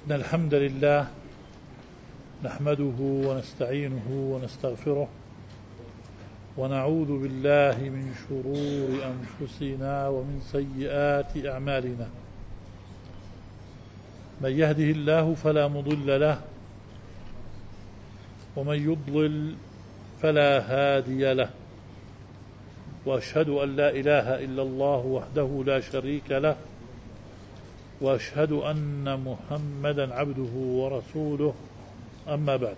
إن الحمد لله نحمده ونستعينه ونستغفره ونعوذ بالله من شرور أنفسنا ومن سيئات أعمالنا. من يهده الله فلا مضل له ومن يضلل فلا هادي له، وأشهد أن لا إله إلا الله وحده لا شريك له، وأشهد أن محمدا عبده ورسوله. أما بعد،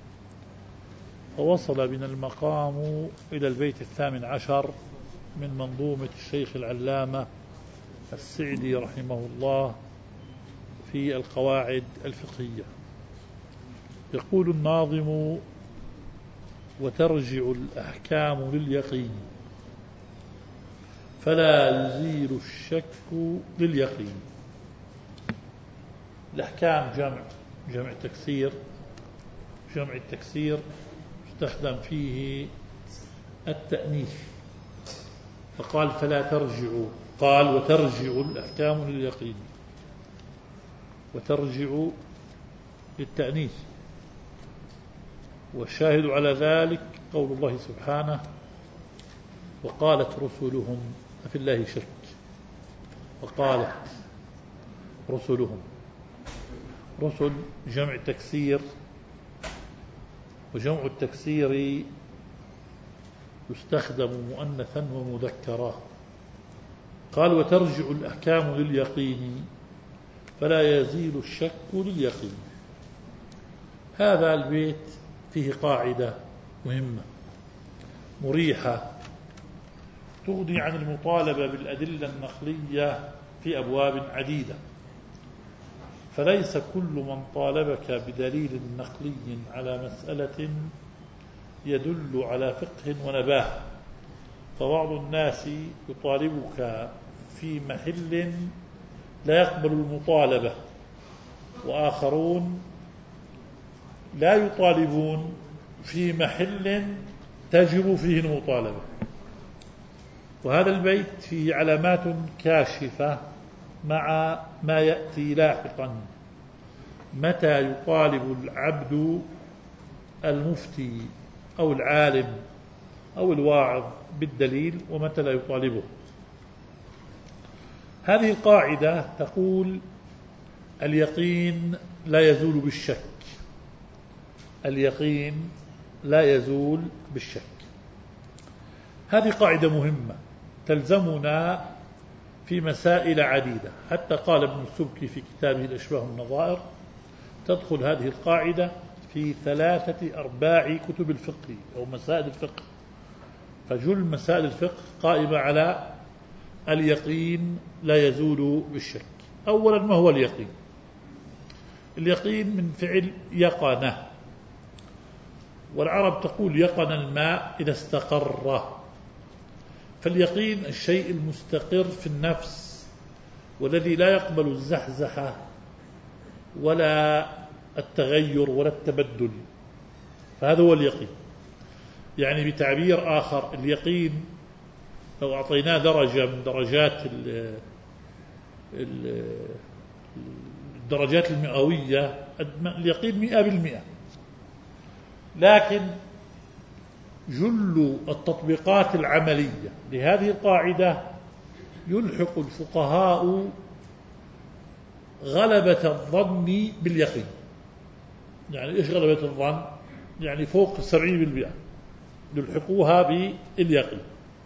فوصل بنا المقام إلى البيت 18 من منظومة الشيخ العلامة السعدي رحمه الله في القواعد الفقهية. يقول الناظم: وترجع الأحكام لليقين فلا يزيل الشك لليقين. الأحكام جمع تكسير. جمع التكسير يستخدم فيه التأنيث، فقال فلا ترجعوا، قال وترجع الأحكام لليقين، وترجع للتأنيث. والشاهد على ذلك قول الله سبحانه: وقالت رسلهم أفي الله شك. وقالت رسلهم، رسل جمع تكسير، وجمع التكسير يستخدم مؤنثا ومذكرا. قال وترجع الأحكام لليقين فلا يزيل الشك لليقين. هذا البيت فيه قاعدة مهمة مريحة تغني عن المطالبة بالأدلة النقلية في أبواب عديدة. فليس كل من طالبك بدليل نقلي على مسألة يدل على فقه ونباهة، فبعض الناس يطالبك في محل لا يقبل المطالبة، وآخرون لا يطالبون في محل تجب فيه المطالبة. وهذا البيت فيه علامات كاشفة مع ما يأتي لاحقا: متى يطالب العبد المفتي أو العالم أو الواعظ بالدليل ومتى لا يطالبه. هذه القاعدة تقول: اليقين لا يزول بالشك. اليقين لا يزول بالشك. هذه قاعدة مهمة تلزمنا في مسائل عديدة، حتى قال ابن السبكي في كتابه الأشباه والنظائر: تدخل هذه القاعدة في 3/4 كتب الفقه أو مسائل الفقه. فجل مسائل الفقه قائمة على اليقين لا يزول بالشك. أولا، ما هو اليقين؟ اليقين من فعل يقنه، والعرب تقول يقن الماء إذا استقر. فاليقين الشيء المستقر في النفس والذي لا يقبل الزحزحة ولا التغير ولا التبدل، فهذا هو اليقين. يعني بتعبير آخر، اليقين لو أعطيناه درجة من درجات الدرجات المئوية، اليقين 100%. لكن جل التطبيقات العملية لهذه القاعدة يلحق الفقهاء غلبة الظن باليقين. يعني إيش غلبة الظن؟ يعني فوق 70% يلحقوها باليقين.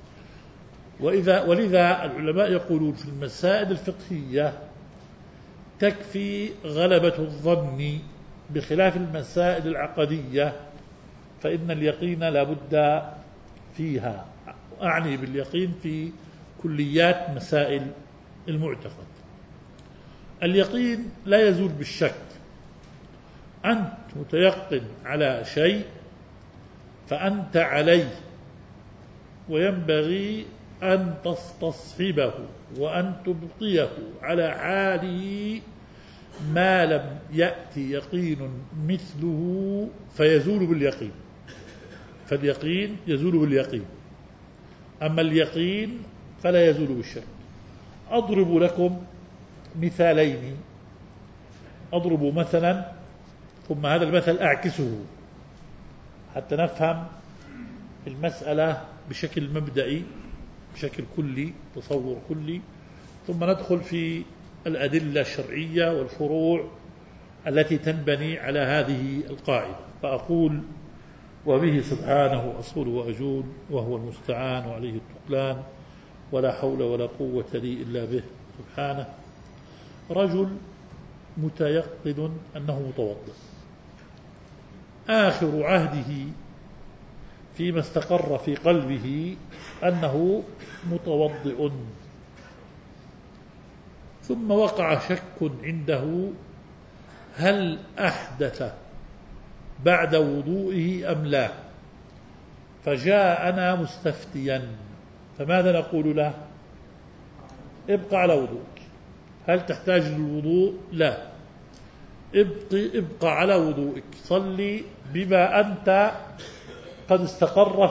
ولذا العلماء يقولون في المسائل الفقهية تكفي غلبة الظن، بخلاف المسائل العقدية فإن اليقين لا بد فيها. أعني باليقين في كليات مسائل المعتقد. اليقين لا يزول بالشك. أنت متيقن على شيء فأنت عليه، وينبغي أن تستصحبه وأن تبقيه على حاله ما لم يأتي يقين مثله فيزول باليقين. فاليقين يزول باليقين، أما اليقين فلا يزول بالشك. أضرب لكم مثالين أضرب مثلا ثم هذا المثل أعكسه حتى نفهم المسألة بشكل مبدئي، بشكل كلي، تصور كلي، ثم ندخل في الأدلة الشرعية والفروع التي تنبني على هذه القاعدة. فأقول: وبه سبحانه أصول وأجول، وهو المستعان وعليه التقلان، ولا حول ولا قوة لي إلا به سبحانه. رجل متيقن أنه متوضئ، آخر عهده فيما استقر في قلبه أنه متوضئ، ثم وقع شك عنده هل أحدث بعد وضوئه أم لا، فجاءنا مستفتيا، فماذا نقول له؟ ابقى على وضوءك. هل تحتاج للوضوء؟ لا، ابقى على وضوءك، صلي بما أنت قد استقر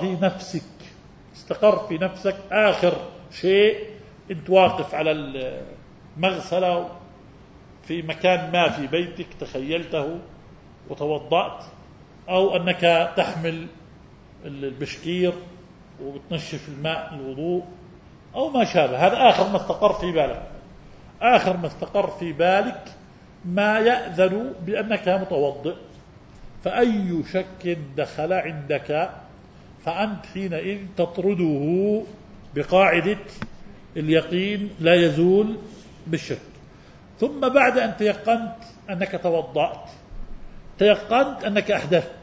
في نفسك آخر شيء أنت واقف على المغسلة في مكان ما في بيتك تخيلته وتوضأت، أو أنك تحمل البشكير وبتنشف الماء الوضوء أو ما شابه. هذا آخر ما استقر في بالك، آخر ما استقر في بالك ما يأذن بأنك متوضئ. فأي شك دخل عندك فأنت حينئذ تطرده بقاعدة اليقين لا يزول بالشك. ثم بعد أن تيقنت أنك توضأت، تيقنت أنك أحدثت،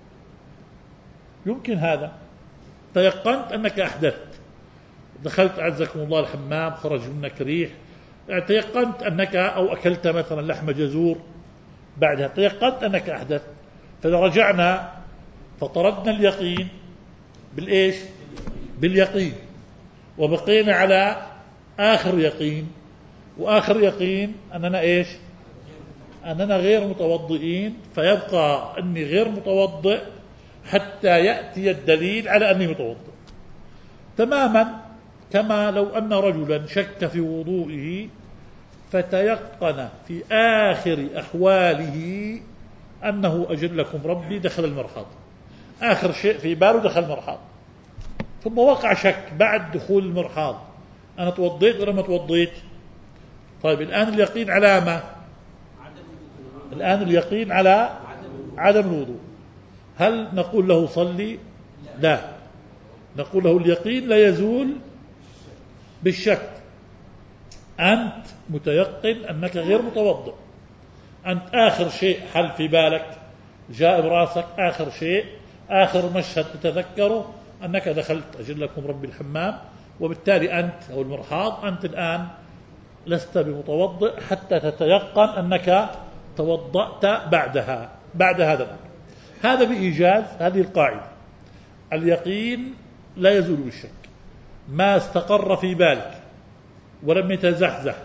يمكن هذا، تيقنت أنك أحدثت، دخلت عزكم الله الحمام خرج منك ريح، تيقنت أنك أو أكلت مثلا لحم جزور بعدها، تيقنت أنك أحدثت. فرجعنا فطردنا اليقين بالإيش؟ باليقين، وبقينا على آخر يقين، وآخر يقين أننا إيش؟ أننا غير متوضئين، فيبقى أني غير متوضئ حتى يأتي الدليل على أني متوضئ. تماما كما لو أن رجلا شك في وضوئه فتيقن في آخر أحواله أنه أجلكم ربي دخل المرحاض، آخر شيء في باله دخل المرحاض، ثم وقع شك بعد دخول المرحاض، أنا توضيت ولا ما توضيت؟ طيب الآن اليقين على ما؟ الآن اليقين على عدم الوضوء. هل نقول له صلي؟ لا، نقول له اليقين لا يزول بالشك، أنت متيقن أنك غير متوضئ، أنت آخر شيء حل في بالك جاء براسك، آخر شيء، آخر مشهد تتذكره أنك دخلت أجلكم ربي الحمام، وبالتالي أنت أو المرحاض أنت الآن لست بمتوضئ حتى تتيقن أنك توضأت بعد هذا الأمر. هذا بإيجاز هذه القاعدة، اليقين لا يزول بالشك، ما استقر في بالك ولم يتزحزح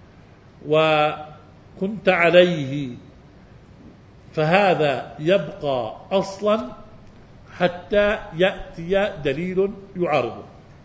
وكنت عليه فهذا يبقى أصلا حتى يأتي دليل يعارضه.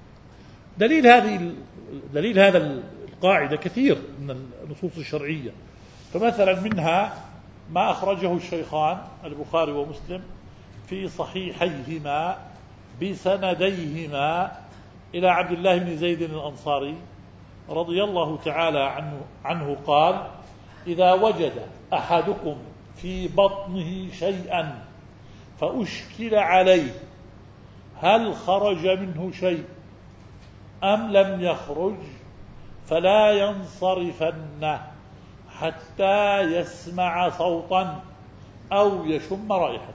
دليل هذا القاعدة كثير من النصوص الشرعية، فمثلا منها ما أخرجه الشيخان البخاري ومسلم في صحيحيهما بسنديهما إلى عبد الله بن زيد الأنصاري رضي الله تعالى عنه قال: إذا وجد أحدكم في بطنه شيئا فأشكل عليه هل خرج منه شيء أم لم يخرج فلا ينصرفن حتى يسمع صوتا أو يشم رائحة.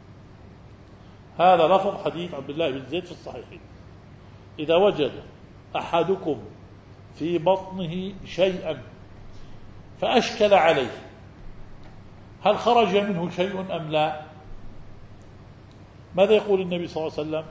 هذا لفظ حديث عبد الله بن زيد في الصحيحين: إذا وجد أحدكم في بطنه شيئا فأشكل عليه هل خرج منه شيء أم لا، ماذا يقول النبي صلى الله عليه وسلم؟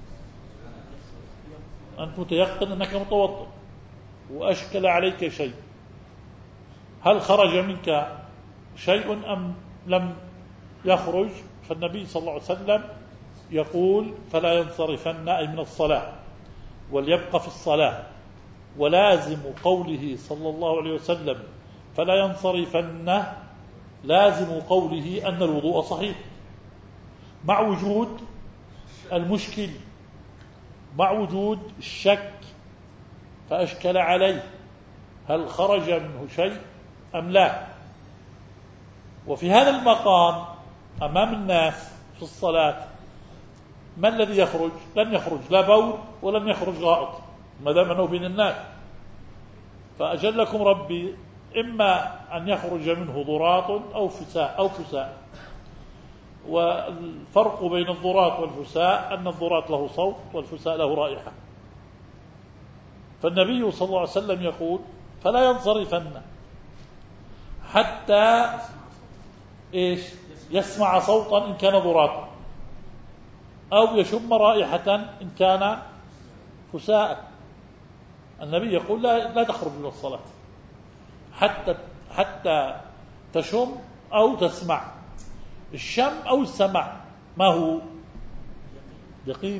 أنت متيقن أنك متوضئ وأشكل عليك شيء، هل خرج منك شيء أم لم يخرج؟ فالنبي صلى الله عليه وسلم يقول: فلا ينصرفن، أي من الصلاة، وليبقى في الصلاة. ولازم قوله صلى الله عليه وسلم فلا ينصرفن لازم قوله أن الوضوء صحيح مع وجود المشكل، مع وجود الشك، فأشكل عليه هل خرج منه شيء أم لا. وفي هذا المقام أمام الناس في الصلاة ما الذي يخرج؟ لن يخرج لا بول ولن يخرج غائط ما دام أنه بين الناس. فأجلكم ربي إما أن يخرج منه ضراط أو فساء. والفرق بين الضراط والفساء أن الضراط له صوت والفساء له رائحة. فالنبي صلى الله عليه وسلم يقول فلا ينصرفن حتى يسمع صوتا إن كان ضراطا أو يشم رائحة إن كان فساء. النبي يقول لا تخرج من الصلاة حتى تشم أو تسمع. الشم أو السمع ما هو؟ يقين.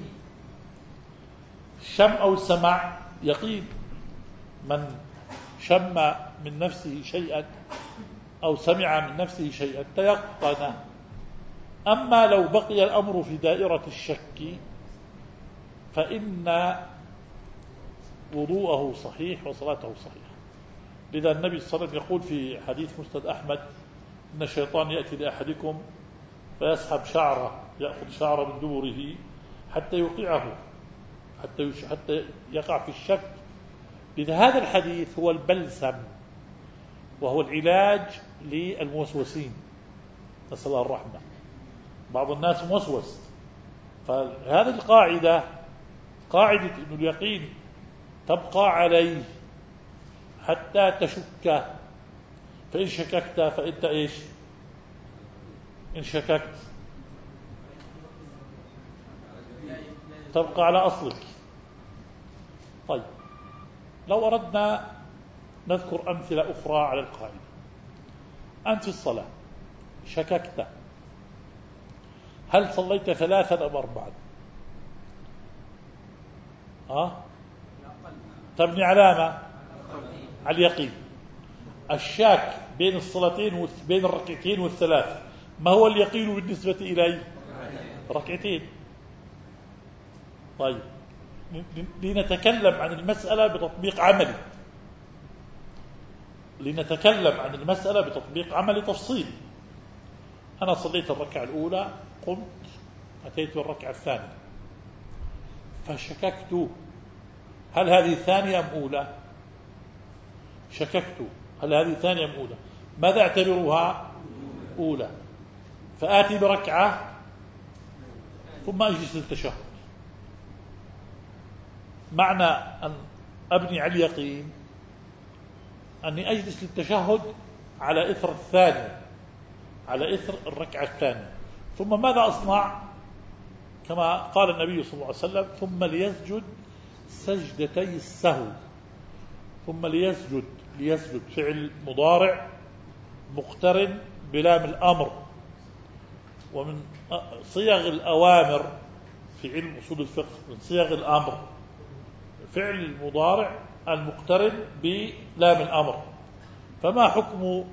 الشم أو السمع يقين. من شم من نفسه شيئا أو سمع من نفسه شيئا تيقن. أما لو بقي الأمر في دائرة الشك فإن وضوءه صحيح وصلاته صحيحة. لذا النبي صلى الله عليه وسلم يقول في حديث مسند أحمد إن الشيطان يأتي لأحدكم فيسحب شعره، يأخذ شعره من دبره حتى يوقعه، حتى يقع في الشك. لذا هذا الحديث هو البلسم وهو العلاج للموسوسين، نسأل الله الرحمة. بعض الناس موسوس، فهذه القاعدة قاعدة إنه اليقين تبقى عليه حتى تشك. فإن شككت فأنت إن شككت تبقى على أصلك. طيب لو أردنا نذكر أمثلة أخرى على القاعدة. أنت في الصلاة شككت هل صليت 3 أم 4؟ تبني علامة على اليقين. الشاك بين الصلاتين بين الركعتين والثلاث ما هو اليقين بالنسبة إلي؟ ركعتين. طيب لنتكلم عن المسألة بتطبيق عملي، تفصيل. أنا صليت الركعة الأولى، قمت أتيت الركعة الثانية فشككت هل هذه ثانية أم أولى؟ ماذا أعتبرها؟ أولى. فآتي بركعة ثم أجلس للتشهد. معنى أن أبني على اليقين أني أجلس للتشهد على إثر الثانية، على إثر الركعة الثانية. ثم ماذا أصنع؟ كما قال النبي صلى الله عليه وسلم ثم ليسجد سجدتي السهو. ثم ليسجد فعل مضارع مقترن بلام الأمر، ومن صيغ الأوامر في علم أصول الفقه من صيغ الأمر فعل المضارع المقترن بلام الأمر. فما حكم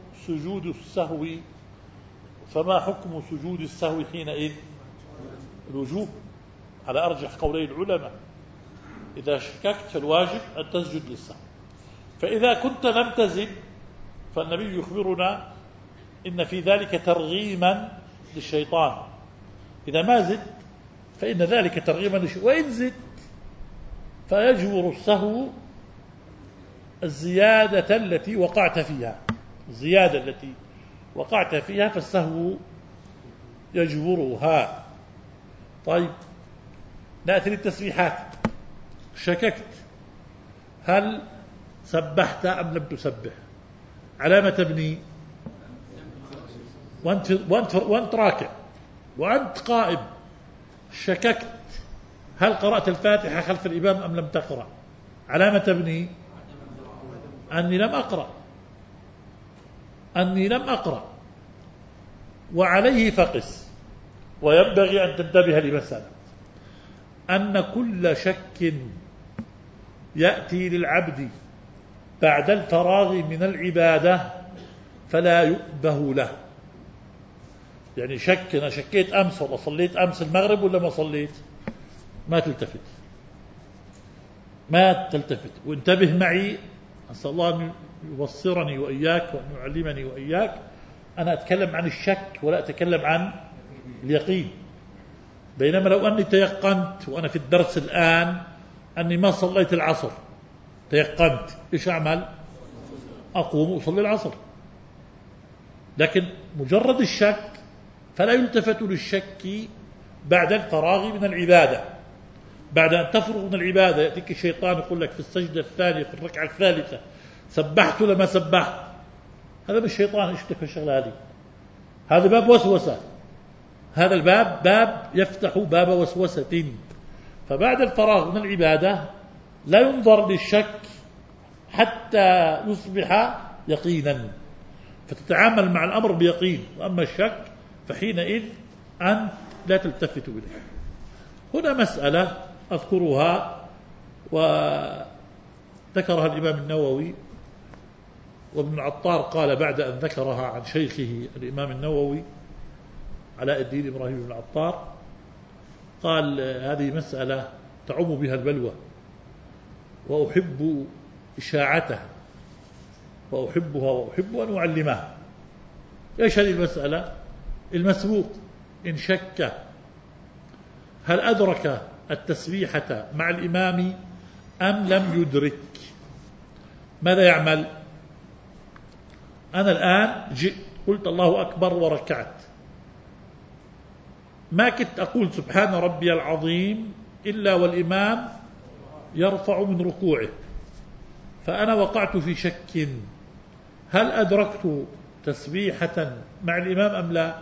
سجود السهو حينئذ؟ الوجوب على أرجح قولي العلماء. إذا شككت فالواجب أن تسجد للسهو. فإذا كنت لم تزد فالنبي يخبرنا إن في ذلك ترغيما للشيطان. إذا ما زد فإن ذلك ترغيما للشيطان، وإن زد فيجبر السهو الزيادة التي وقعت فيها، فالسهو يجبرها. طيب نأتي للتسبيحات. شككت هل سبحت أم لم تسبح؟ على ما تبني؟ وأنت راكع وأنت قائم شككت هل قرأت الفاتحة خلف الإمام أم لم تقرأ؟ على ما تبني؟ أني لم أقرأ. وعليه فقس. وينبغي أن تنتبه لمسألة أن كل شك يأتي للعبد بعد الفراغ من العبادة فلا يؤبه له، يعني شك، أنا شكيت أمس والله صليت أمس المغرب ولا ما صليت، ما تلتفت، ما تلتفت. وانتبه معي، أسأل الله أن يبصرني وإياك وأن يعلمني وإياك. أنا أتكلم عن الشك ولا أتكلم عن اليقين. بينما لو أني تيقنت وأنا في الدرس الآن أني ما صليت العصر، تيقنت، إيش أعمل؟ أقوم وأصلي العصر. لكن مجرد الشك فلا يلتفت للشك بعد الفراغ من العبادة. بعد أن تفرغ من العبادة يأتيك الشيطان يقول لك في السجدة الثانية في الركعة الثالثة سبحت ولا ما سبحت. هذا مش الشيطان، ايش في الشغلة هذه؟ هذا باب وسوسة. هذا الباب باب يفتح باب وسوسة. فبعد الفراغ من العبادة لا ينظر للشك حتى يصبح يقينا، فتتعامل مع الأمر بيقين. وأما الشك فحينئذ أن لا تلتفت إليه. هنا مسألة أذكرها وذكرها الإمام النووي، وابن العطار قال بعد أن ذكرها عن شيخه الإمام النووي علاء الدين إبراهيم بن العطار، قال هذه مسألة تعم بها البلوى وأحب إشاعتها وأحبها وأحب أن أعلمها. إيش هذه المسألة؟ المسبوق إن شك هل أدرك التسبيحة مع الإمام أم لم يدرك، ماذا يعمل؟ أنا الآن جئت قلت الله أكبر وركعت، ما كنت أقول سبحان ربي العظيم إلا والإمام يرفع من ركوعه، فأنا وقعت في شك هل أدركت تسبيحة مع الإمام أم لا؟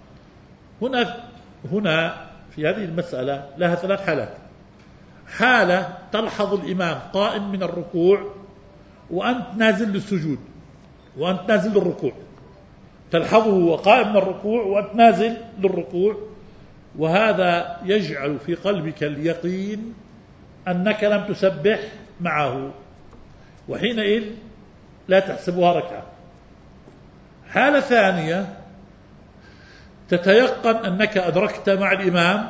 هنا في هذه المسألة لها ثلاث حالات. حالة تلحظ الإمام قائم من الركوع وأنت نازل للسجود وأنت نازل للركوع، تلحظه وقائم من الركوع وأنت نازل للركوع، وهذا يجعل في قلبك اليقين أنك لم تسبح معه، وحينئذ لا تحسبها ركعة. حالة ثانية تتيقن أنك أدركت مع الإمام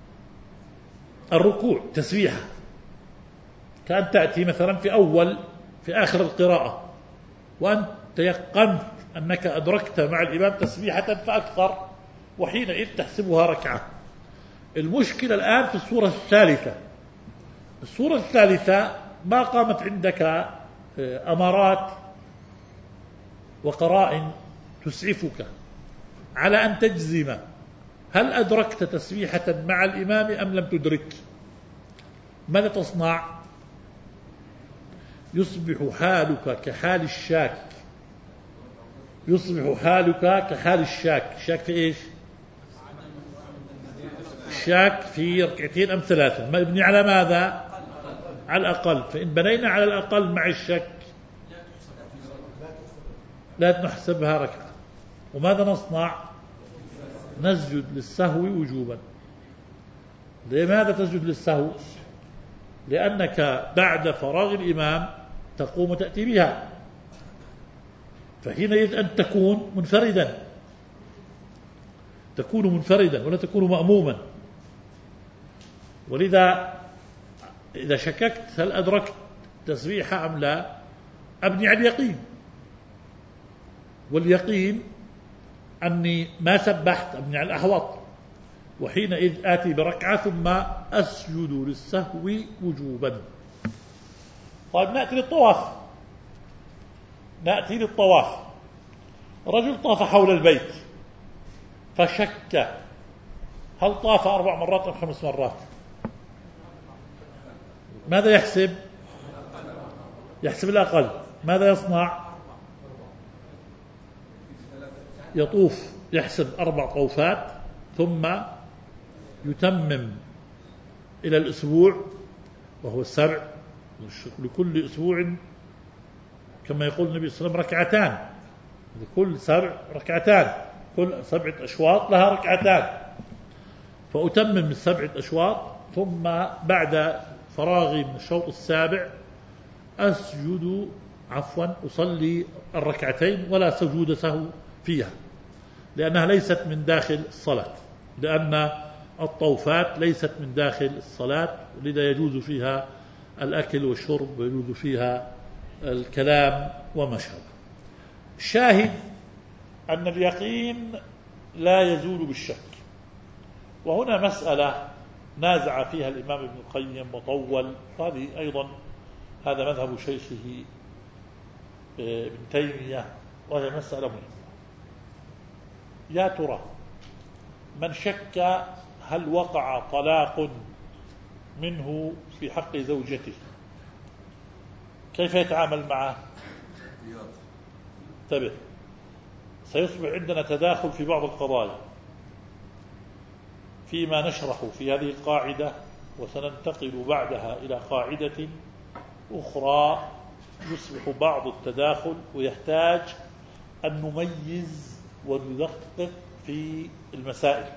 الركوع تسبيحة، كأن تأتي مثلا في آخر القراءة وأنت تيقنت أنك أدركت مع الإمام تسبيحة فأكثر، وحينئذ تحسبها ركعة. المشكلة الآن في الصورة الثالثة. الصورة الثالثة ما قامت عندك أمارات وقرائن تسعفك على أن تجزم هل أدركت تسبيحة مع الإمام أم لم تدرك. ماذا تصنع؟ يصبح حالك كحال الشاك. يصبح حالك كحال الشاك. الشاك في إيش؟ الشاك في ركعتين أم ثلاثة، ما يبني على ماذا؟ على الأقل. فإن بنينا على الأقل مع الشك لا نحسبها ركعة. وماذا نصنع؟ نسجد للسهو وجوبا. لماذا تسجد للسهو؟ لأنك بعد فراغ الإمام تقوم وتأتي بها، فحينئذ أن تكون منفردا، تكون منفردا ولا تكون مأموما. ولذا إذا شككت هل أدركت تسبيحة أم لا، أبني على اليقين، واليقين أني ما سبحت أبني على الأحوط، وحينئذ آتي بركعة ثم أسجد للسهو وجوبا. طيب نأتي للطواف. نأتي للطواف. رجل طاف حول البيت فشك هل طاف 4 مرات أم 5 مرات. ماذا يحسب؟ يحسب الأقل. ماذا يصنع؟ يطوف، يحسب 4 طوفات ثم يتمم إلى الأسبوع وهو 7، لكل أسبوع كما يقول النبي صلى الله عليه وسلم ركعتان، لكل 7 ركعتان، كل 7 أشواط لها ركعتان، فأتمم 7 أشواط ثم بعد فراغي من الشوط 7 أصلي الركعتين ولا سجود سهو فيها. لأنها ليست من داخل الصلاة، لأن الطوفات ليست من داخل الصلاة، لذا يجوز فيها الأكل والشرب ويجوز فيها الكلام وما شابه. الشاهد أن اليقين لا يزول بالشك. وهنا مسألة نازع فيها الإمام ابن القيم وطول، هذه أيضا هذا مذهب شيخه ابن تيمية، وهي مسألة مهمة. يا ترى من شك هل وقع طلاق منه في حق زوجته كيف يتعامل معه؟ انتبه، سيصبح عندنا تداخل في بعض القضايا فيما نشرح في هذه القاعدة، وسننتقل بعدها إلى قاعدة أخرى يصبح بعض التداخل ويحتاج أن نميز وندقق في المسائل،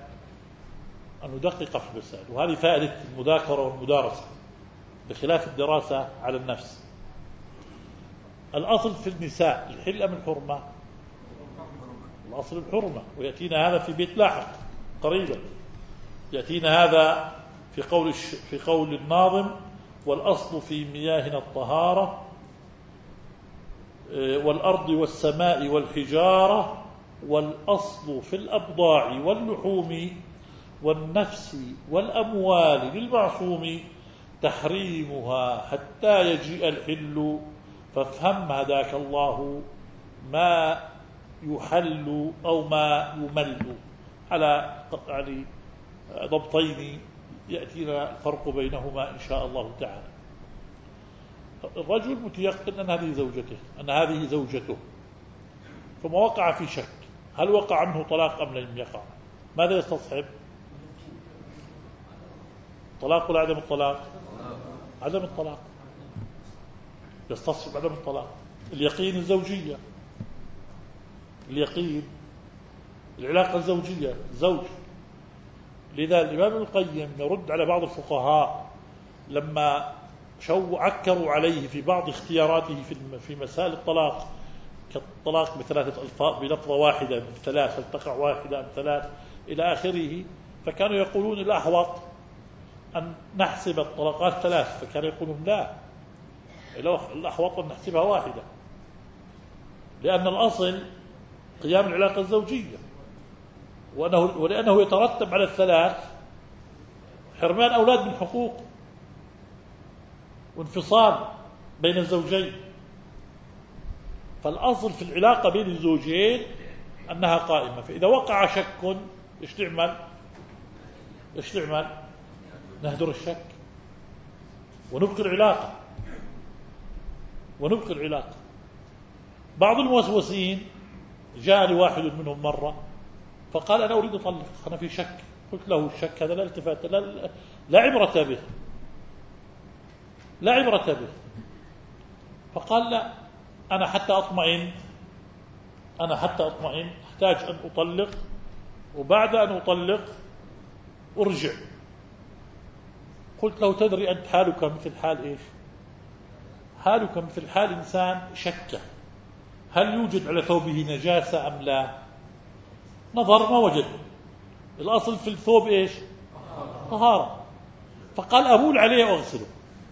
وهذه فائدة المذاكرة والمدارسة بخلاف الدراسة على النفس. الأصل في النساء الحل أم الحرمة؟ الأصل الحرمة، ويأتينا هذا في بيت لاحق قريبا، يأتينا هذا في قول الناظم: والأصل في مياهنا الطهارة والأرض والسماء والحجارة، والأصل في الأبضاع واللحوم والنفس والأموال للمعصوم تحريمها حتى يجيء الحل، فافهم هداك الله ما يحل أو ما يمل، على ضبطين يأتينا الفرق بينهما إن شاء الله تعالى. الرجل متيقن أن هذه زوجته، ثم وقع في شك هل وقع منه طلاق أم لم يقع، ماذا يستصحب؟ طلاق ولا عدم الطلاق؟ عدم الطلاق، يستصحب عدم الطلاق. اليقين الزوجية، اليقين العلاقة الزوجية، زوج. لذا الإمام ابن القيم يرد على بعض الفقهاء لما عكروا عليه في بعض اختياراته في مسائل الطلاق، كالطلاق بثلاثة ألفاظ بلفظة واحدة من ثلاث، هل تقع واحدة أم ثلاث إلى آخره، فكانوا يقولون الأحوط أن نحسب الطلقات ثلاث، فكانوا يقولون لا، الأحوط أن نحسبها واحدة، لأن الأصل قيام العلاقة الزوجية، ولأنه يترتب على الثلاث حرمان أولاد من حقوق وانفصال بين الزوجين. فالأصل في العلاقة بين الزوجين أنها قائمة، فإذا وقع شك إيش نعمل؟ نهدر الشك ونبقي العلاقة. بعض الموسوسين جاء لواحد منهم مرة فقال: أنا أريد أطلق، أنا في شك. قلت له: الشك هذا لا التفات، لا عبرة به. فقال: لا، أنا حتى أطمئن أحتاج أن أطلق، وبعد أن أطلق أرجع. قلت له: تدري أنت حالك مثل حال إيش؟ حالك مثل حال إنسان شك هل يوجد على ثوبه نجاسة أم لا؟ نظر ما وجد. الأصل في الثوب إيش؟ طهارة. فقال: أبول عليه وأغسله.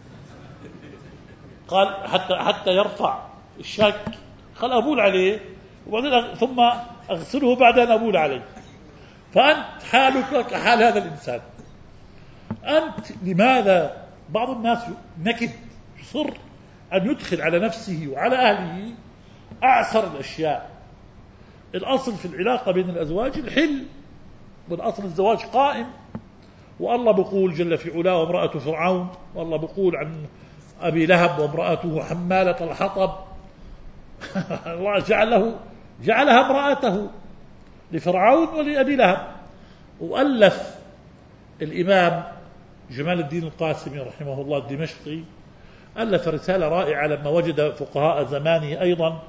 قال حتى يرفع الشك، قال: أبول عليه وبعدين ثم أغسله بعد أن أبول عليه. فأنت حالك كحال هذا الإنسان. أنت لماذا بعض الناس نكد يصر أن يدخل على نفسه وعلى أهله أعسر الأشياء؟ الأصل في العلاقة بين الأزواج الحل، والأصل الزواج قائم. والله بقول جل في علاه: وامرأة فرعون. والله بقول عن أبي لهب: وامرأته حمالة الحطب. الله جعلها امرأته لفرعون ولأبي لهب. وألف الإمام جمال الدين القاسمي رحمه الله الدمشقي، ألف رسالة رائعة لما وجد فقهاء زمانه أيضا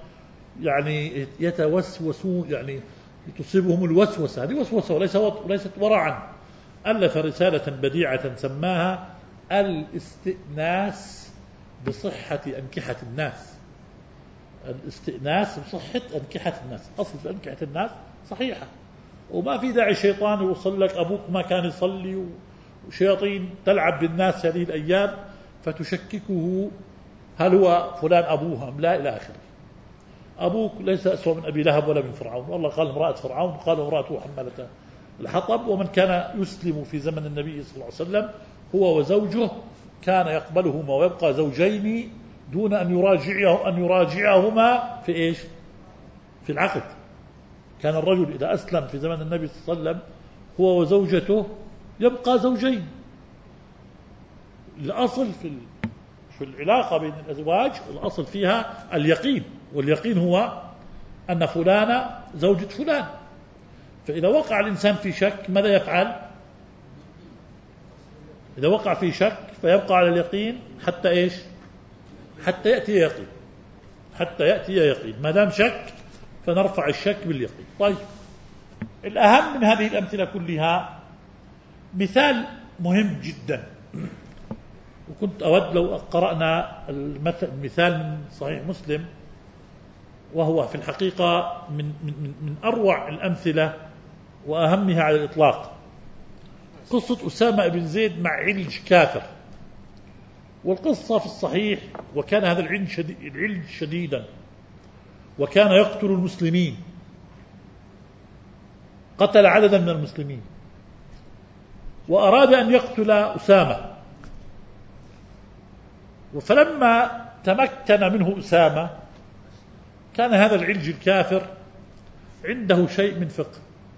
يتوسوسون، تصيبهم الوسوسة، هذه وسوسة وليست ورعا. ألف رسالة بديعة سماها الاستئناس بصحة أنكحة الناس. الاستئناس بصحة أنكحة الناس. أصل في أنكحة الناس صحيحة، وما في داعي شيطان يوصل لك أبوك ما كان يصلي وشياطين تلعب بالناس هذه الأيام فتشككه هل هو فلان أبوه أم لا إلى آخره. أبوك ليس أسوأ من أبي لهب ولا من فرعون، والله قال امرأة فرعون قال امرأته حمالة الحطب. ومن كان يسلم في زمن النبي صلى الله عليه وسلم هو وزوجه كان يقبلهما ويبقى زوجين دون أن يراجعهما في إيش؟ في العقد. كان الرجل إذا أسلم في زمن النبي صلى الله عليه وسلم هو وزوجته يبقى زوجين. الأصل في العلاقة بين الأزواج الأصل فيها اليقين، واليقين هو أن فلانة زوجة فلان. فإذا وقع الإنسان في شك ماذا يفعل؟ إذا وقع في شك فيبقى على اليقين حتى إيش؟ حتى يأتي يقين، حتى يأتي يقين. ما دام شك فنرفع الشك باليقين. طيب، الأهم من هذه الأمثلة كلها مثال مهم جدا، وكنت أود لو قرأنا المثال من صحيح مسلم، وهو في الحقيقة من أروع الأمثلة وأهمها على الإطلاق. قصة أسامة بن زيد مع علج كافر. والقصة في الصحيح، وكان هذا العلج شديدا وكان يقتل المسلمين، قتل عددا من المسلمين وأراد أن يقتل أسامة. فلما تمكن منه أسامة كان هذا العلج الكافر عنده شيء من فقه،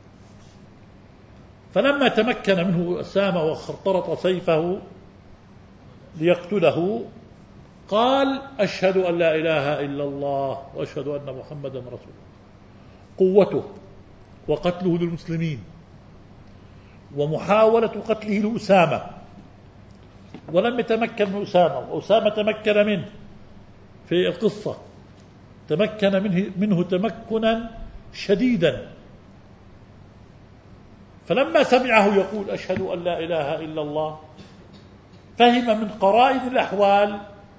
فلما تمكن منه أسامة وخرطرط سيفه ليقتله قال أشهد أن لا إله إلا الله وأشهد أن محمدا رسول الله. قوته وقتله للمسلمين ومحاولة قتله لأسامة، ولم يتمكن من أسامة، وأسامة تمكن منه في القصة، تمكن منه تمكنا شديدا. فلما سمعه يقول أشهد أن لا إله إلا الله فهم من قرائن الأحوال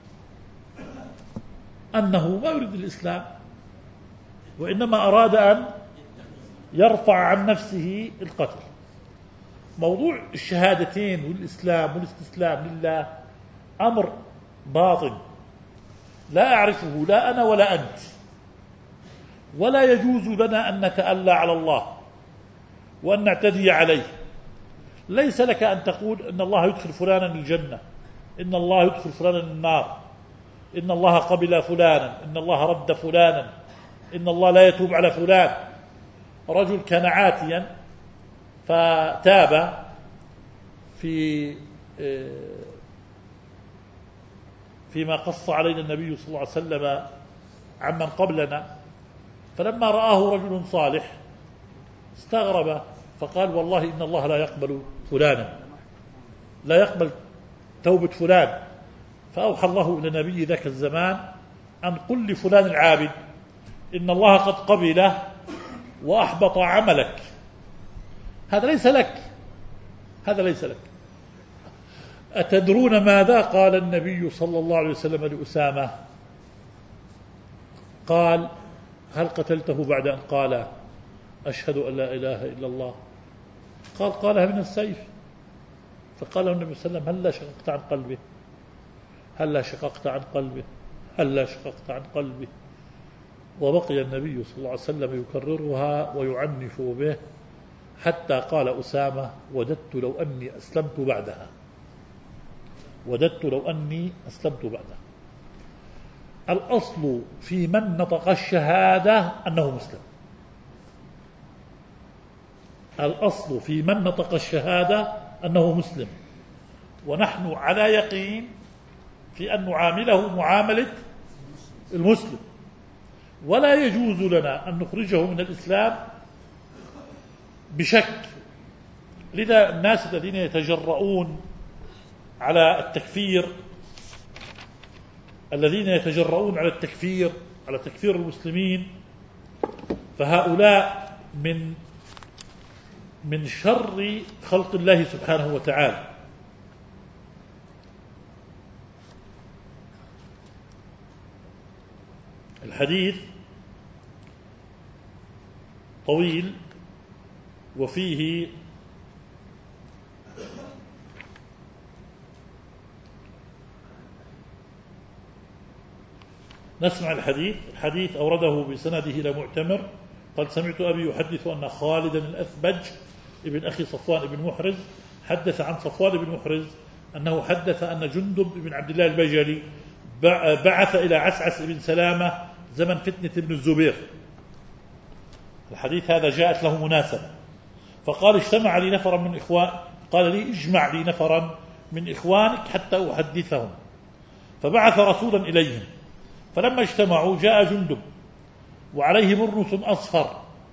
أنه ما يريد الإسلام، وإنما أراد أن يرفع عن نفسه القتل. موضوع الشهادتين والإسلام والاستسلام لله أمر باطن لا أعرفه لا أنا ولا أنت، ولا يجوز لنا أن نتألى على الله وأن نعتدي عليه. ليس لك أن تقول إن الله يدخل فلانا الجنة، إن الله يدخل فلانا النار، إن الله قبل فلانا، إن الله رد فلانا، إن الله لا يتوب على فلان. رجل كان عاتيا فتاب فيما قص علينا النبي صلى الله عليه وسلم عمن قبلنا، فلما رآه رجل صالح استغرب فقال والله إن الله لا يقبل فلانا، لا يقبل توبة فلان. فأوحى الله إلى نبي ذاك الزمان أن قل لفلان العابد إن الله قد قبله وأحبط عملك. هذا ليس لك، هذا ليس لك. أتدرون ماذا قال النبي صلى الله عليه وسلم لأسامة؟ قال هل قتلته بعد أن قال أشهد أن لا إله إلا الله؟ قال قالها من السيف. فقال النبي صلى الله عليه وسلم هلا شققت عن قلبه، هلا شققت عن قلبه، هلا شققت عن قلبه. وبقي النبي صلى الله عليه وسلم يكررها ويعنف به حتى قال أسامة وددت لو أني أسلمت بعدها، وددت لو أني أسلمت بعدها. الأصل في من نطق الشهادة أنه مسلم، الأصل في من نطق الشهادة أنه مسلم، ونحن على يقين في أن نعامله معاملة المسلم، ولا يجوز لنا أن نخرجه من الإسلام بشك. لذا الناس الذين يتجرؤون على التكفير، الذين يتجرؤون على التكفير، على تكفير المسلمين، فهؤلاء من شر خلق الله سبحانه وتعالى. الحديث طويل وفيه نسمع الحديث أورده بسنده إلى معتمر قال سمعت أبي يحدث أن خالدا الأثبج ابن أخي صفوان بن محرز حدث عن صفوان بن محرز أنه حدث أن جندب بن عبد الله البجلي بعث إلى عسعس بن سلامة زمن فتنة ابن الزبير. الحديث هذا جاءت له مناسبة، فقال اجتمع لي نفرا من إخوان، قال لي اجمع لي نفرا من إخوانك حتى أحدثهم، فبعث رسولا إليهم، فلما اجتمعوا جاء جندب وعليه برنس أصفر،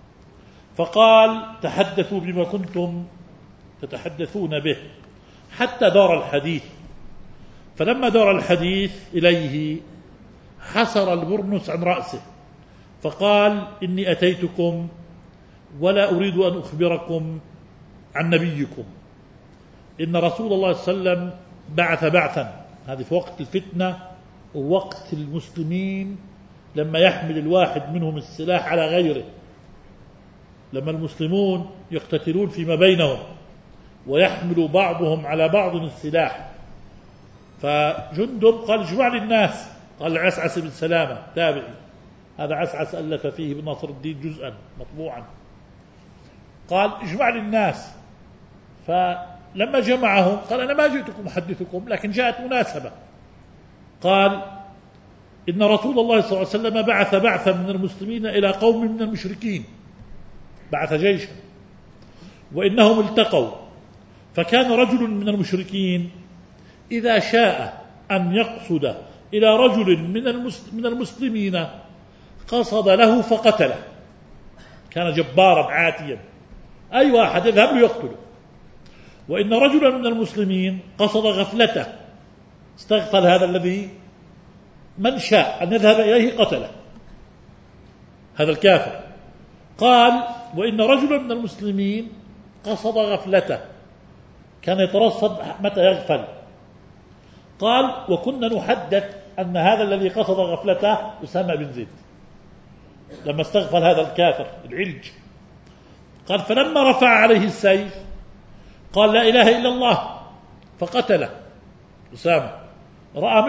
فقال تحدثوا بما كنتم تتحدثون به حتى دار الحديث، فلما دار الحديث إليه حسر البرنس عن رأسه فقال إني أتيتكم ولا أريد أن أخبركم عن نبيكم، إن رسول الله صلى الله عليه وسلم بعث بعثا، هذه في وقت الفتنة ووقت المسلمين لما يحمل الواحد منهم السلاح على غيره، لما المسلمون يقتتلون فيما بينهم ويحمل بعضهم على بعض السلاح، فجندب قال اجمع لي الناس، قال عسعس بن سلامة تابعي، هذا عسعس ألف فيه ابن ناصر الدين جزءا مطبوعا، قال اجمع لي الناس، فلما جمعهم قال أنا ما جئتكم أحدثكم لكن جاءت مناسبة، قال إن رسول الله صلى الله عليه وسلم بعث بعثا من المسلمين إلى قوم من المشركين، بعث جيشا، وإنهم التقوا، فكان رجل من المشركين إذا شاء أن يقصد إلى رجل من المسلمين قصد له فقتله، كان جبارا عاتيا، أي واحد يذهب له يقتله، وإن رجلا من المسلمين قصد غفلته، استغفل هذا الذي من شاء أن يذهب إليه قتله، هذا الكافر، قال وإن رجلا من المسلمين قصد غفلته، كان يترصد متى يغفل، قال وكنا نحدث أن هذا الذي قصد غفلته أسامة بن زيد لما استغفل هذا الكافر العلج، قال فلما رفع عليه السيف قال لا إله إلا الله فقتله أسامة، رأى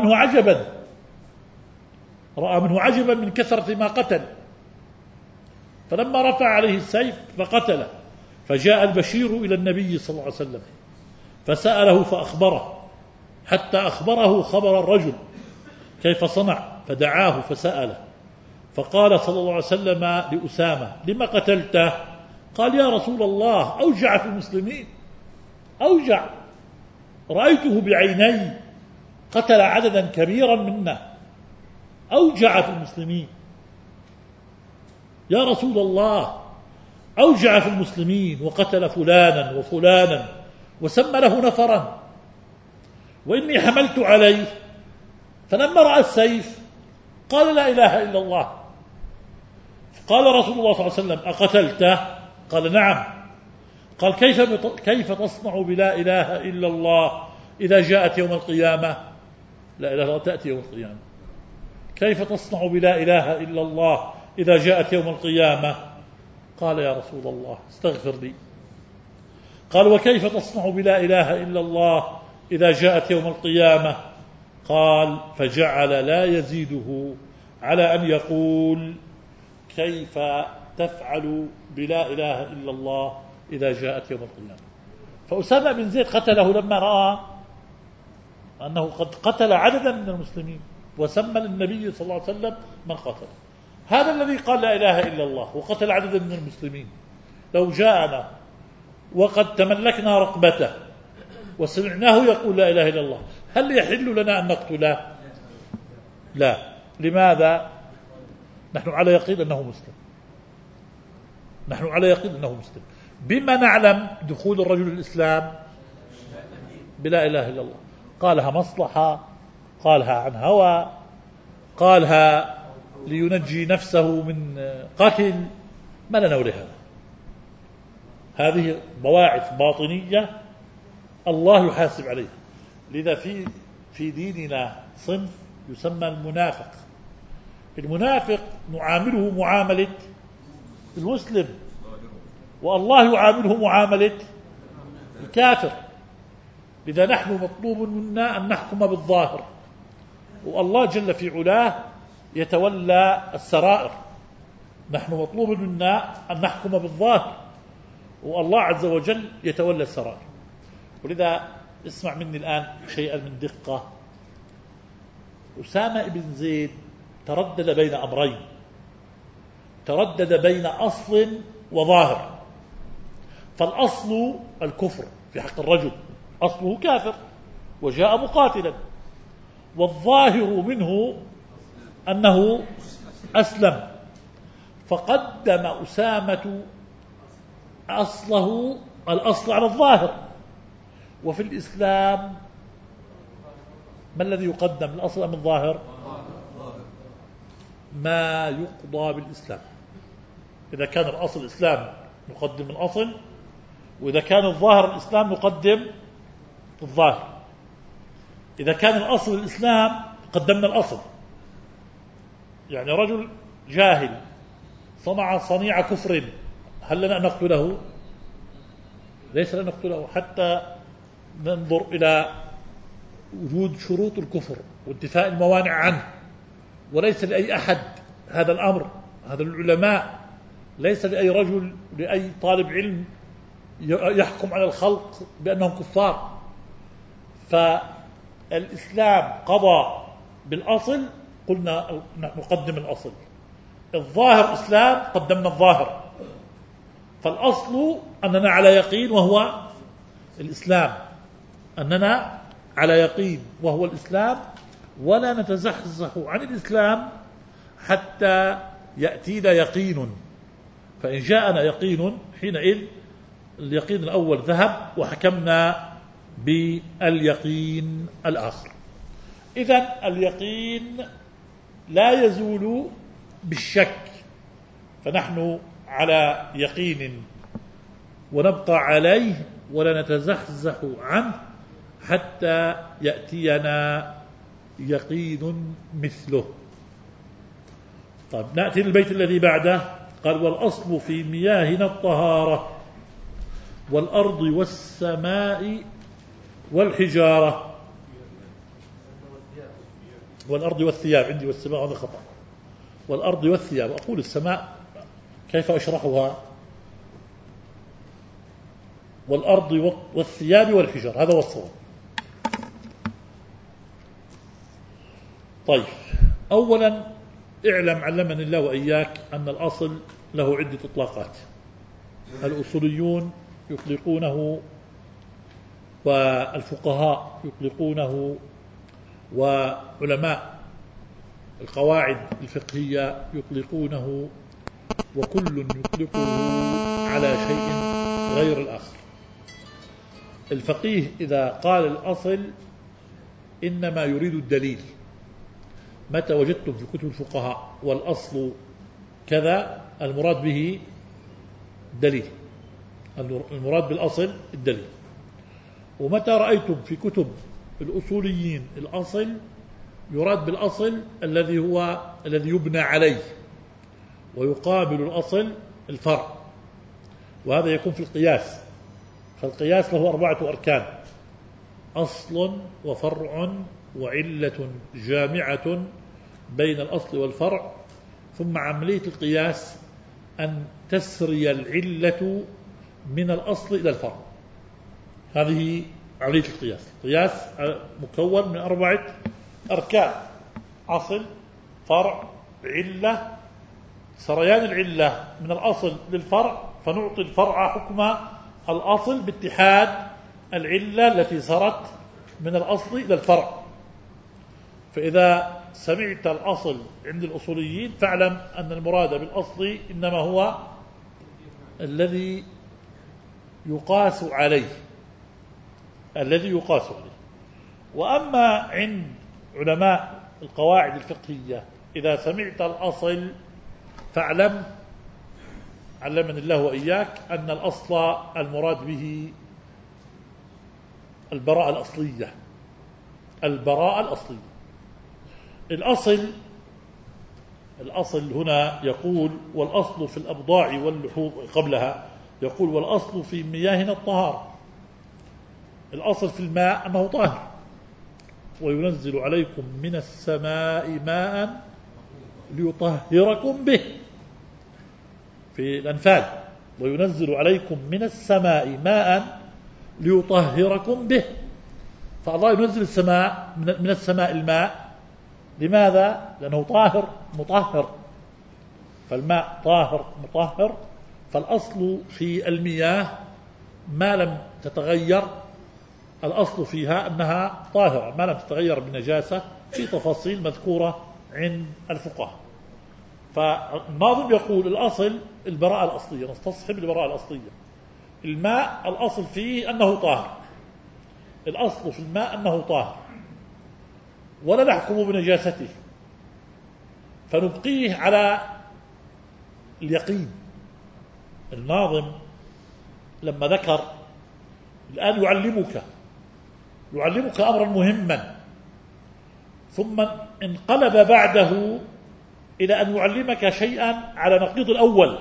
منه عجبا من كثرة ما قتل، فلما رفع عليه السيف فقتله، فجاء البشير إلى النبي صلى الله عليه وسلم فسأله فأخبره حتى أخبره خبر الرجل كيف صنع، فدعاه فسأله، فقال صلى الله عليه وسلم لأسامة لما قتلته؟ قال يا رسول الله أوجع في المسلمين، أوجع، رأيته بعيني قتل عددا كبيرا منا، أوجع في المسلمين، يا رسول الله أوجع في المسلمين وقتل فلانا وفلانا وسمى له نفرا، وإني حملت عليه، فلما رأى السيف قال لا إله إلا الله، قال رسول الله صلى الله عليه وسلم أقتلته؟ قال نعم، قال كيف تصنع بلا إله إلا الله إذا جاءت يوم القيامة؟ لا إله إلا الله تأتي يوم القيامة، كيف تصنع بلا إله إلا الله إذا جاءت يوم القيامة؟ قال يا رسول الله استغفر لي، قال وكيف تصنع بلا إله إلا الله إذا جاءت يوم القيامة؟ قال فجعل لا يزيده على أن يقول كيف تفعل بلا إله إلا الله إذا جاءت يوم القيامة. فأسامة بن زيد قتله لما رأى أنه قد قتل عددا من المسلمين وسمى للنبي صلى الله عليه وسلم من قتل، هذا الذي قال لا إله إلا الله وقتل عددا من المسلمين لو جاءنا وقد تملكنا رقبته وسمعناه يقول لا إله إلا الله هل يحل لنا أن نقتله؟ لا. لماذا؟ نحن على يقين أنه مسلم، نحن على يقين أنه مسلم. بما نعلم دخول الرجل الإسلام بلا إله إلا الله؟ قالها مصلحة، قالها عن هوى، قالها لينجي نفسه من قتل، ما لنا ولهذا. هذه بواعث باطنية الله يحاسب عليها. لذا في ديننا صنف يسمى المنافق. المنافق نعامله معاملة المسلم، والله يعامله معاملة الكافر. لذا نحن مطلوب منا أن نحكم بالظاهر، والله جل في علاه يتولى السرائر. نحن مطلوب منا أن نحكم بالظاهر، والله عز وجل يتولى السرائر. ولذا اسمع مني الآن شيئا من دقة. أسامة بن زيد تردد بين أمرين، تردد بين أصل وظاهر. فالأصل الكفر في حق الرجل، أصله كافر وجاء مقاتلا، والظاهر منه أنه أسلم. فقدم أسامة الأصل على الظاهر. وفي الإسلام ما الذي يقدم، الأصل أم الظاهر؟ ما يقضى بالإسلام. إذا كان الأصل الإسلام نقدم الأصل، وإذا كان الظاهر الإسلام نقدم الظاهر. إذا كان الأصل الإسلام قدمنا الأصل. يعني رجل جاهل صنع صنيع كفر، هل لنا أن نقتله؟ ليس لنا نقتله حتى ننظر إلى وجود شروط الكفر وانتفاء الموانع عنه. وليس لأي أحد هذا الأمر، هذا العلماء، ليس لأي رجل لأي طالب علم يحكم على الخلق بأنهم كفار. فالإسلام قضى بالأصل، قلنا نقدم الأصل. الظاهر إسلام، قدمنا الظاهر. فالأصل أننا على يقين وهو الإسلام، أننا على يقين وهو الإسلام، ولا نتزحزح عن الإسلام حتى يأتينا يقين. فإن جاءنا يقين حينئذ اليقين الأول ذهب وحكمنا باليقين الآخر. إذن اليقين لا يزول بالشك، فنحن على يقين ونبقى عليه ولا نتزحزح عنه حتى يأتينا يقين مثله. طيب نأتي للبيت الذي بعده. قال: والأصل في مياهنا الطهارة والأرض والسماء والحجارة. والأرض والثياب، عندي والسماء هذا خطأ. والأرض والثياب، أقول السماء كيف أشرحها؟ والأرض والثياب والحجارة، هذا هو الصواب. طيب، أولا اعلم علمني الله وإياك أن الأصل له عدة إطلاقات. الأصوليون يطلقونه، والفقهاء يطلقونه، وعلماء القواعد الفقهية يطلقونه، وكل يطلقه على شيء غير الآخر. الفقيه إذا قال الأصل إنما يريد الدليل. متى وجدتم في كتب الفقهاء والأصل كذا، المراد به دليل، المراد بالأصل الدليل. ومتى رأيتم في كتب الأصوليين الأصل، يراد بالأصل الذي يبنى عليه، ويقابل الأصل الفرع. وهذا يكون في القياس. فالقياس له 4 أركان: أصل وفرع وعلة جامعة بين الأصل والفرع. ثم عملية القياس أن تسري العلة من الأصل إلى الفرع. هذه عملية القياس. القياس مكون من 4 أركان: أصل، فرع، علة. سريان العلة من الأصل للفرع، فنعطي الفرع حكم الأصل باتحاد العلة التي سرت من الأصل إلى الفرع. فإذا سمعت الأصل عند الأصوليين فاعلم أن المراد بالأصل إنما هو الذي يقاس عليه، الذي يقاس عليه. وأما عند علماء القواعد الفقهية، إذا سمعت الأصل فاعلم علمني الله وإياك أن الأصل المراد به البراءة الأصلية. البراءة الأصلية. الأصل هنا يقول: والأصل في الأبضاع واللحوم قبلها. يقول والأصل في مياهنا الطهارة. الأصل في الماء أنه طاهر. وينزل عليكم من السماء ماء ليطهركم به في الأنفال. وينزل عليكم من السماء ماء ليطهركم به. فالله ينزل من السماء الماء. لماذا؟ لأنه طاهر مطهر. فالماء طاهر مطهر. فالأصل في المياه ما لم تتغير، الأصل فيها أنها طاهرة ما لم تتغير بنجاسة، في تفاصيل مذكورة عند الفقهاء. فالناظم يقول الأصل البراءة الأصلية، نستصحب البراءة الأصلية. الماء الأصل فيه أنه طاهر، الأصل في الماء أنه طاهر، ولا نحكم بنجاسته، فنبقيه على اليقين. الناظم لما ذكر الآن يعلمك أمرا مهما، ثم انقلب بعده إلى أن يعلمك شيئا على نقيض الأول.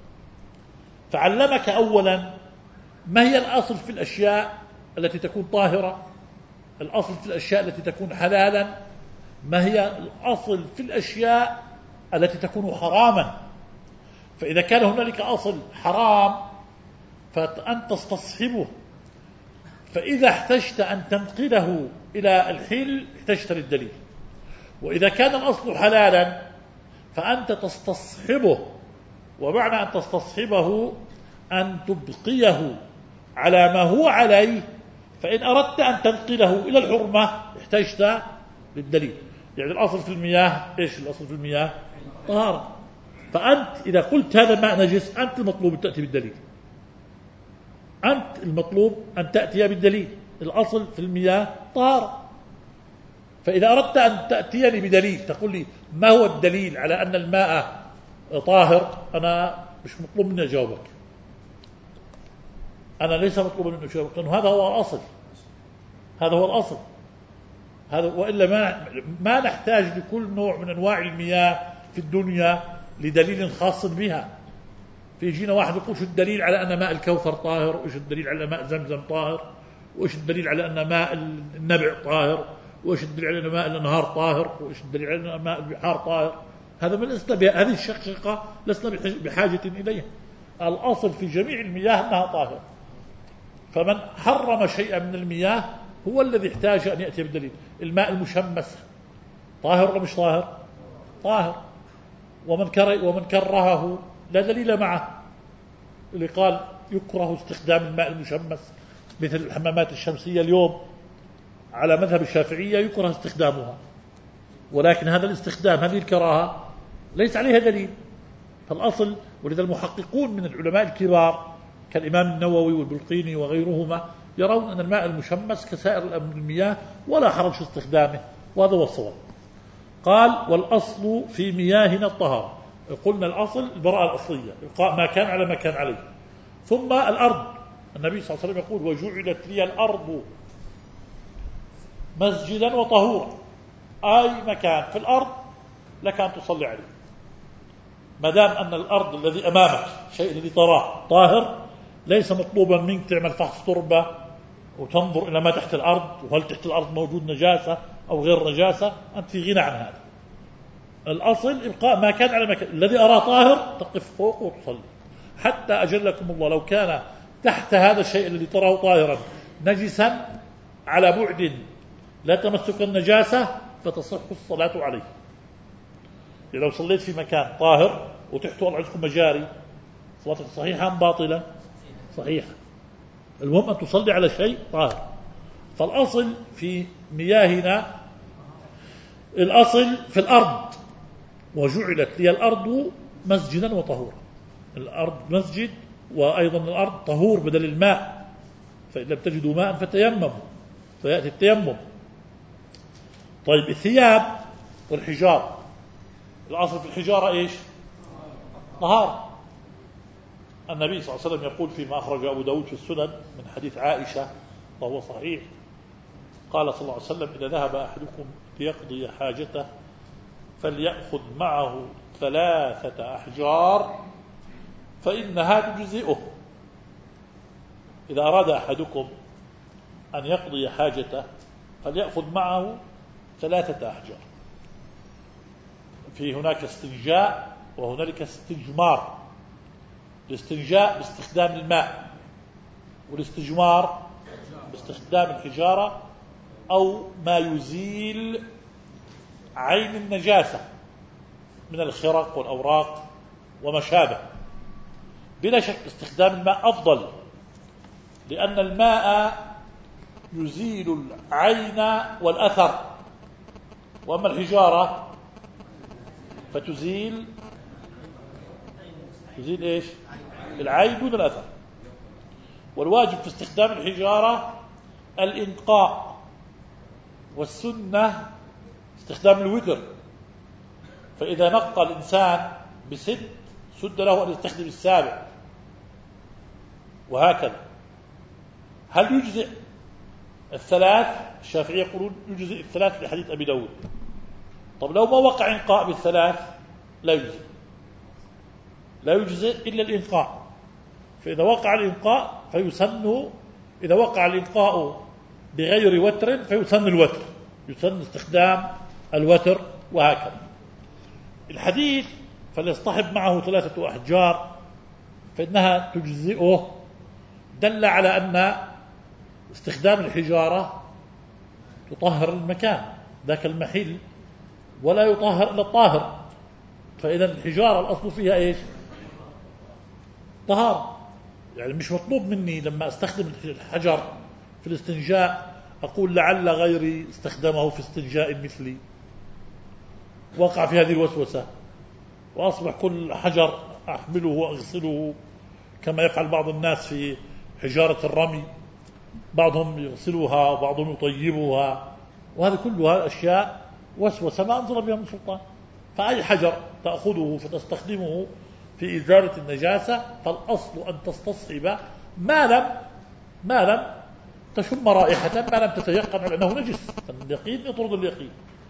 فعلمك أولا ما هي الأصل في الأشياء التي تكون طاهرة، الأصل في الأشياء التي تكون حلالا، ما هي الأصل في الأشياء التي تكون حراما. فإذا كان هنالك أصل حرام فأنت تستصحبه، فإذا احتجت أن تنقله إلى الحل احتجت للدليل. وإذا كان الأصل حلالا فأنت تستصحبه، ومعنى أن تستصحبه أن تبقيه على ما هو عليه. فإن أردت أن تنقله إلى الحرمة احتجت للدليل. يعني الأصل في المياه إيش؟ الأصل في المياه طهارة. فأنت إذا قلت هذا ماء نجس أنت المطلوب أن تأتي بالدليل، أنت المطلوب أن تأتي بالدليل. الأصل في المياه طهارة. فإذا أردت أن تأتيني بدليل تقول لي ما هو الدليل على أن الماء طاهر، أنا مش مطلوب مني أجاوبك، أنا ليس مطلوب مني أجاوبك، لأنه هذا هو الأصل، هذا هو الأصل. هذا وإلا ما نحتاج لكل نوع من أنواع المياه في الدنيا لدليل خاص بها. في جينا واحد يقول شو الدليل على أن ماء الكوثر طاهر، وإيش الدليل على ماء زمزم طاهر، وإيش الدليل على أن ماء النبع طاهر، وإيش الدليل على أن ماء الأنهار طاهر، وإيش الدليل على أن ماء البحار طاهر. هذا من هذه الشقشقة لسنا بحاجة إليها. الأصل في جميع المياه أنها طاهرة. فمن حرم شيئا من المياه هو الذي احتاج أن يأتي بالدليل. الماء المشمس طاهر ولا مش طاهر؟ طاهر. ومن كرهه لا دليل معه. اللي قال يكره استخدام الماء المشمس مثل الحمامات الشمسية اليوم على مذهب الشافعية يكره استخدامها، ولكن هذا الاستخدام هذه الكراهة ليس عليها دليل. فالأصل، ولذا المحققون من العلماء الكبار كالإمام النووي والبلقيني وغيرهما يرون أن الماء المشمس كسائر المياه ولا حرج في استخدامه، وهذا هو الصواب. قال والأصل في مياهنا الطهارة. قلنا الأصل البراءة الأصلية، إبقاء ما كان على ما كان عليه. ثم الأرض، النبي صلى الله عليه وسلم يقول وجعلت لي الأرض مسجدا وطهورا. أي مكان في الأرض لك أن تصلي عليه، ما دام أن الأرض الذي أمامك الشيء الذي تراه طاهر، ليس مطلوبا منك تعمل فحص تربة وتنظر إلى ما تحت الأرض وهل تحت الأرض موجود نجاسة أو غير نجاسة، أنت في غنى عن هذا. الأصل إبقاء ما كان على مكان الذي أراه طاهر، تقف فوق وتصلي. حتى أجلكم الله لو كان تحت هذا الشيء الذي تراه طاهرا نجسا على بعد لا تمسك النجاسة فتصح الصلاة عليه. لو صليت في مكان طاهر وتحته الله عندكم مجاري، صلاتك صحيحة أم باطلة؟ صحيحة. المهم أن تصلي على شيء طاهر. فالأصل في مياهنا الأصل في الأرض، وجعلت لي الأرض مسجدا وطهورا. الأرض مسجد، وأيضا الأرض طهور بدل الماء. فإن لم تجدوا ماء فتيمموا، فيأتي التيمم. طيب الثياب والحجار، الأصل في الحجارة إيش؟ طهارة. النبي صلى الله عليه وسلم يقول فيما أخرج أبو داود في السنن من حديث عائشة وهو صحيح، قال صلى الله عليه وسلم إذا ذهب أحدكم ليقضي حاجته فليأخذ معه 3 أحجار فإنها تجزئه. إذا أراد أحدكم أن يقضي حاجته فليأخذ معه 3 أحجار. في هناك استنجاء وهنالك استجمار. الاستنجاء باستخدام الماء، والاستجمار باستخدام الحجارة أو ما يزيل عين النجاسة من الخرق والأوراق وما شابه. بلا شك استخدام الماء أفضل، لأن الماء يزيل العين والأثر، وأما الحجارة فتزيل إيش؟ العين دون الأثر. والواجب في استخدام الحجارة الإنقاء، والسنة استخدام الوتر. فإذا نقى الإنسان ب6 سد له أن يستخدم ال7، وهكذا. هل يجزئ ال3؟ الشافعية يقولون يجزئ ال3 لحديث أبي داود. طب لو ما وقع إنقاء ب3 لا يجزئ إلا الإنقاء. فإذا وقع الإنقاء فيسن، إذا وقع الإنقاء بغير وتر فيسن الوتر، يسن استخدام الوتر، وهكذا. الحديث فليصطحب معه 3 أحجار فإنها تجزئه، دل على أن استخدام الحجارة تطهر المكان ذاك المحل، ولا يطهر إلا الطاهر. فإذا الحجارة الأصل فيها إيش؟ طهارة. يعني مش مطلوب مني لما أستخدم الحجر في الاستنجاء أقول لعل غيري استخدمه في استنجاء مثلي، وقع في هذه الوسوسة وأصبح كل حجر أحمله وأغسله كما يفعل بعض الناس في حجارة الرمي، بعضهم يغسلها وبعضهم يطيبها، وهذه كلها أشياء وسوسة ما أنزل بها من سلطان. فأي حجر تأخذه فتستخدمه في إزالة النجاسة فالأصل أن تستصحب ما لم تشم رائحة، ما لم تتيقن على أنه نجس. فاليقين يطرد اليقين.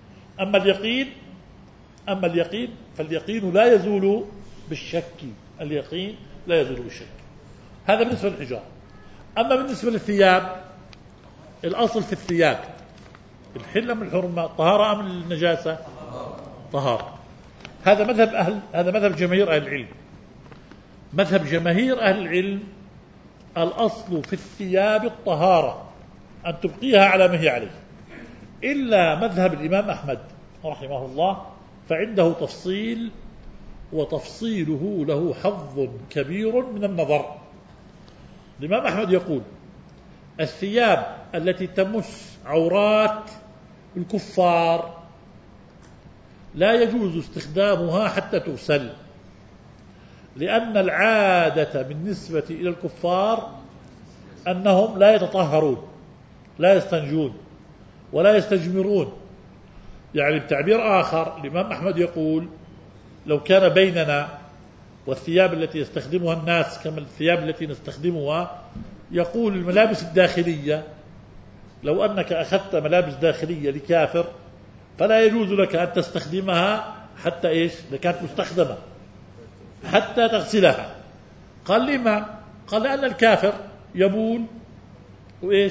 أما اليقين فاليقين لا يزول بالشك. اليقين لا يزول بالشك. هذا بالنسبة للحجارة. أما بالنسبة للثياب، الأصل في الثياب الحل أم الحرمة؟ طهارة أم النجاسة؟ طهارة. هذا مذهب جماهير أهل العلم. مذهب جماهير أهل العلم الأصل في الثياب الطهارة، أن تبقيها على ما هي عليه، إلا مذهب الإمام أحمد رحمه الله فعنده تفصيل، وتفصيله له حظ كبير من النظر. الإمام أحمد يقول: الثياب التي تمس عورات الكفار لا يجوز استخدامها حتى تغسل، لأن العادة بالنسبة إلى الكفار أنهم لا يتطهرون، لا يستنجون ولا يستجمرون. يعني بتعبير آخر الإمام أحمد يقول: لو كان بيننا والثياب التي يستخدمها الناس كما الثياب التي نستخدمها، يقول الملابس الداخلية، لو أنك أخذت ملابس داخلية لكافر فلا يجوز لك أن تستخدمها حتى إيش؟ لكانت مستخدمة حتى تغسلها. قال: لما؟ قال: لأن الكافر يبول وإيش؟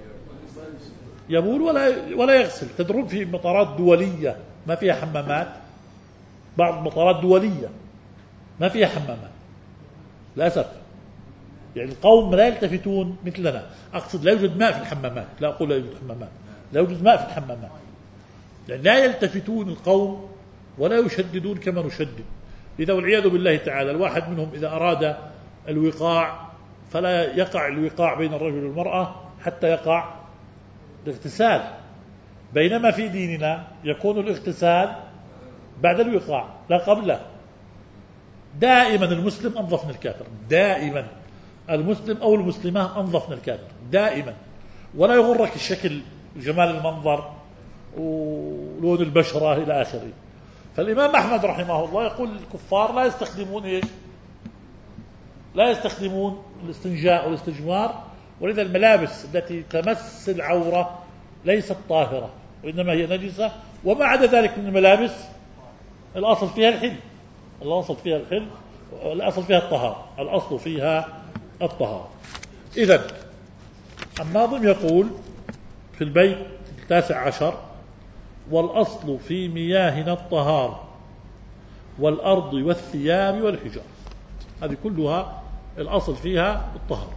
يبول ولا يغسل. تدرون في مطارات دولية ما فيها حمامات، بعض المطارات دولية ما فيها حمامات للأسف. يعني القوم لا يلتفتون مثلنا. أقصد لا يوجد ماء في الحمامات، لا أقول لا يوجد حمامات، لا يوجد ماء في الحمامات. يعني لا يلتفتون القوم ولا يشددون كما نشدد. إذا والعياذ بالله تعالى الواحد منهم إذا أراد الوقاع فلا يقع الوقاع بين الرجل والمرأة حتى يقع الاغتسال، بينما في ديننا يكون الاغتسال بعد الوقاع لا قبله. دائما المسلم أنظف من الكافر، دائما المسلم أو المسلمة أنظف من الكافر دائما. ولا يغرك الشكل وجمال المنظر ولون البشرة إلى آخره. فالإمام أحمد رحمه الله يقول: الكفار لا يستخدمون إيش؟ لا يستخدمون الاستنجاء والاستجمار، ولذا الملابس التي تمس العورة ليست طاهرة وإنما هي نجسة. وما عدا ذلك من الملابس الأصل فيها الحل، الأصل فيها الطهارة، الأصل فيها الطهارة. إذن الناظم يقول في البيت 19: والأصل في مياهنا الطهارة والأرض والثياب والحجار. هذه كلها الأصل فيها الطهارة.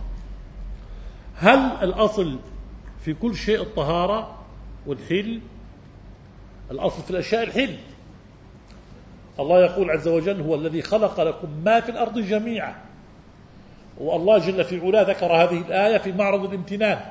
هل الأصل في كل شيء الطهارة والحل؟ الأصل في الأشياء الحل. الله يقول عز وجل: هو الذي خلق لكم ما في الأرض جميعا. والله جل في علاه ذكر هذه الآية في معرض الامتنان.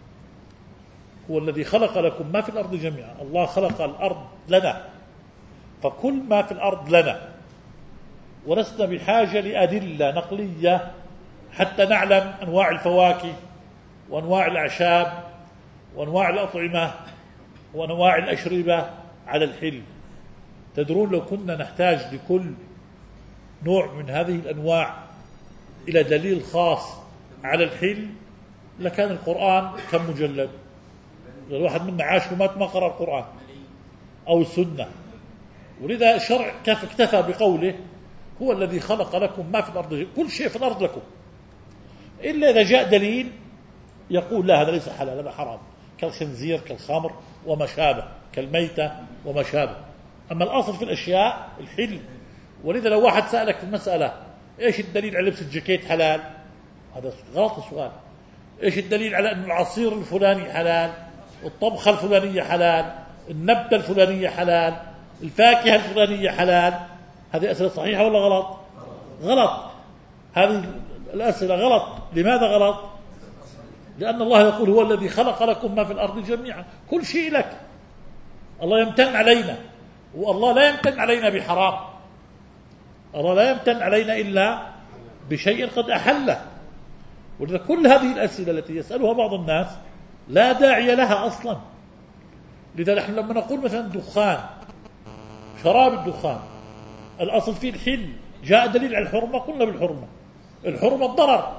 هو الذي خلق لكم ما في الأرض جميعا. الله خلق الأرض لنا، فكل ما في الأرض لنا، ولسنا بحاجة لأدلة نقلية حتى نعلم أنواع الفواكه وأنواع الأعشاب وأنواع الأطعمة وأنواع الأشربة على الحل. تدرون لو كنا نحتاج لكل نوع من هذه الأنواع إلى دليل خاص على الحل لكان القرآن كم مجلد؟ الواحد منا عاش ومات ما قرأ القرآن أو السنة. ولذا الشرع اكتفى بقوله: هو الذي خلق لكم ما في الأرض، كل شيء في الأرض لكم، إلا إذا جاء دليل يقول لا هذا ليس حلال هذا حرام، كالخنزير كالخمر وما شابه، كالميتة وما شابه. أما الأصل في الأشياء الحل. ولذا لو واحد سألك في المسألة: إيش الدليل على لبس الجاكيت حلال؟ هذا غلط السؤال. إيش الدليل على أن العصير الفلاني حلال، الطبخة الفلانية حلال، النبتة الفلانية حلال، الفاكهة الفلانية حلال؟ هذه أسئلة صحيحة ولا غلط؟ غلط. هذه الأسئلة غلط. لماذا غلط؟ لأن الله يقول: هو الذي خلق لكم ما في الأرض جميعا، كل شيء لك. الله يمتن علينا، والله لا يمتن علينا بحرام. الله لا يمتن علينا إلا بشيء قد أحله. ولذا كل هذه الأسئلة التي يسألها بعض الناس لا داعي لها أصلا. لذا نحن لما نقول مثلا دخان، شراب الدخان الأصل فيه الحل، جاء دليل على الحرمة قلنا بالحرمة. الحرمة الضرر،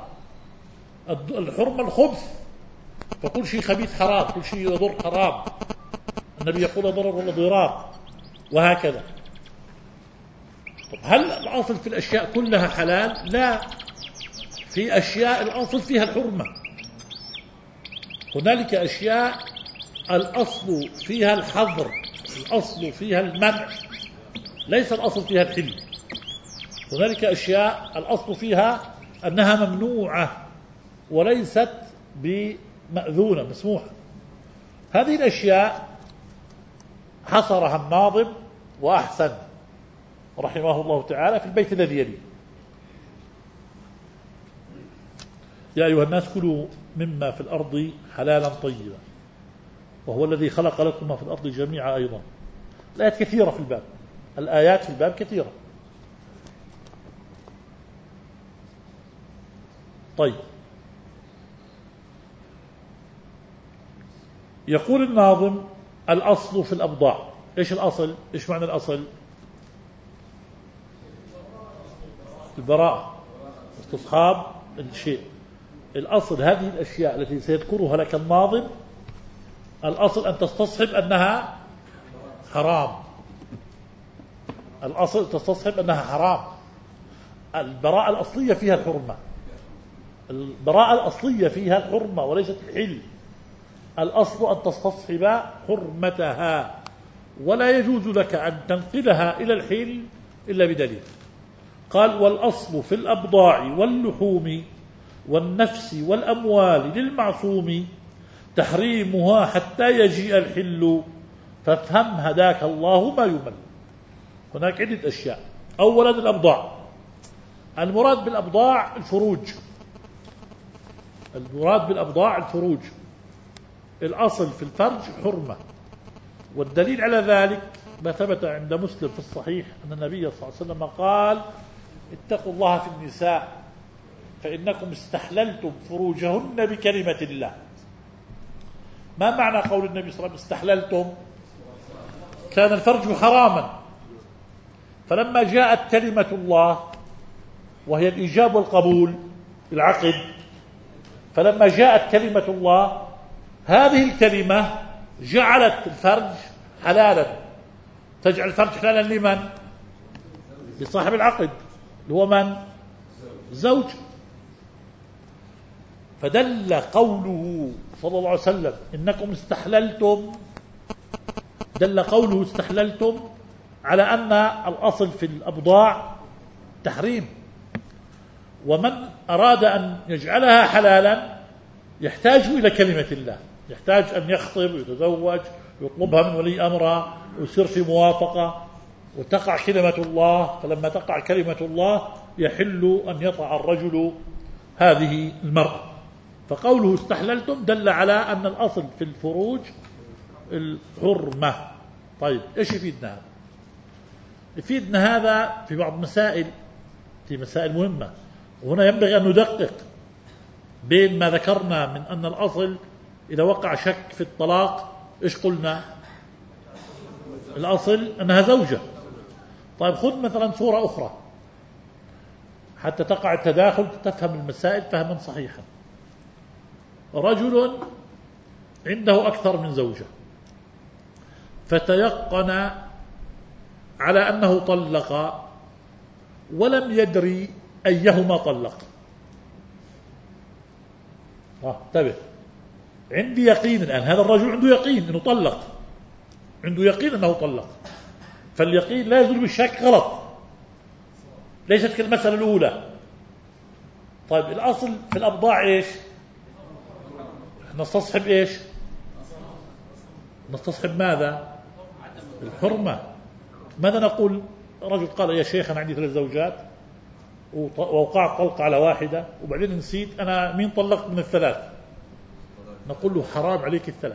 الحرمة الخبث، فكل شيء خبيث حرام، كل شيء يضر حرام. النبي يقول: ضرر ولا ضرار، وهكذا. طب هل الأصل في الأشياء كلها حلال؟ لا، في أشياء الأصل فيها الحرمة. هنالك أشياء الأصل فيها الحظر، الأصل فيها المنع، ليس الأصل فيها الحل. هنالك أشياء الأصل فيها أنها ممنوعة وليست بمأذونة مسموحة. هذه الأشياء حصرها الناظم وأحسن رحمه الله تعالى في البيت الذي يليه: يا أيها الناس كلوا مما في الأرض حلالا طيبا وهو الذي خلق لكم ما في الأرض جميعا. أيضا الآيات كثيرة في الباب، الآيات في الباب كثيرة. طيب، يقول الناظم: الأصل في الأبضاع. إيش الأصل؟ إيش معنى الأصل؟ البراءة، استصحاب الشيء. الأصل هذه الأشياء التي سيذكرها لك الناظم، الأصل أن تستصحب أنها حرام. الأصل تستصحب أنها حرام. البراءة الأصلية فيها الحرمة، البراءة الأصلية فيها الحرمة وليست الحل. الأصل أن تستصحب حرمتها، ولا يجوز لك أن تنقلها إلى الحل إلا بدليل. قال: والأصل في الأبضاع واللحوم والنفس والأموال للمعصوم تحريمها حتى يجيء الحل فافهم هداك الله ما يمل. هناك عدة أشياء. أولا الأبضاع. المراد بالأبضاع الفروج. المراد بالأبضاع الفروج. الأصل في الفرج حرمة، والدليل على ذلك ما ثبت عند مسلم في الصحيح أن النبي صلى الله عليه وسلم قال: اتقوا الله في النساء فإنكم استحللتم فروجهن بكلمة الله. ما معنى قول النبي صلى الله عليه وسلم استحللتم؟ كان الفرج حراما، فلما جاءت كلمة الله وهي الإيجاب والقبول العقد، فلما جاءت كلمة الله هذه الكلمة جعلت الفرج حلالا. تجعل الفرج حلالا لمن؟ لصاحب العقد اللي هو من؟ الزوج. فدل قوله صلى الله عليه وسلم إنكم استحللتم، دل قوله استحللتم على أن الأصل في الأبضاع تحريم، ومن أراد أن يجعلها حلالا يحتاج إلى كلمة الله، يحتاج أن يخطب ويتزوج ويطلبها من ولي أمره ويصير في موافقة وتقع كلمة الله. فلما تقع كلمة الله يحل أن يطع الرجل هذه المرأة. فقوله استحللتم دل على أن الأصل في الفروج الحرمة. طيب إيش يفيدنا هذا؟ يفيدنا هذا في بعض مسائل، في مسائل مهمة، وهنا ينبغي أن ندقق بين ما ذكرنا من أن الأصل إذا وقع شك في الطلاق إيش قلنا؟ الأصل أنها زوجة. طيب خذ مثلا صورة أخرى حتى تقع التداخل تفهم المسائل فهما صحيحا. رجل عنده أكثر من زوجة فتيقن على أنه طلق ولم يدري أيهما طلق. انتبه، عندي يقين الآن، هذا الرجل عنده يقين أنه طلق، عنده يقين أنه طلق، فاليقين لا يزول بالشك، غلط، ليست كالمسألة الأولى. طيب الأصل في الأبضاع إيش؟ نستصحب إيش؟ نستصحب ماذا؟ الحرمة. ماذا نقول؟ رجل قال يا شيخ أنا عندي 3 زوجات ووقعت طلق على واحدة وبعدين نسيت أنا مين طلقت من ال3. نقول له حرام عليك ال3،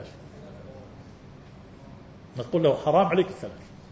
نقول له حرام عليك ال3.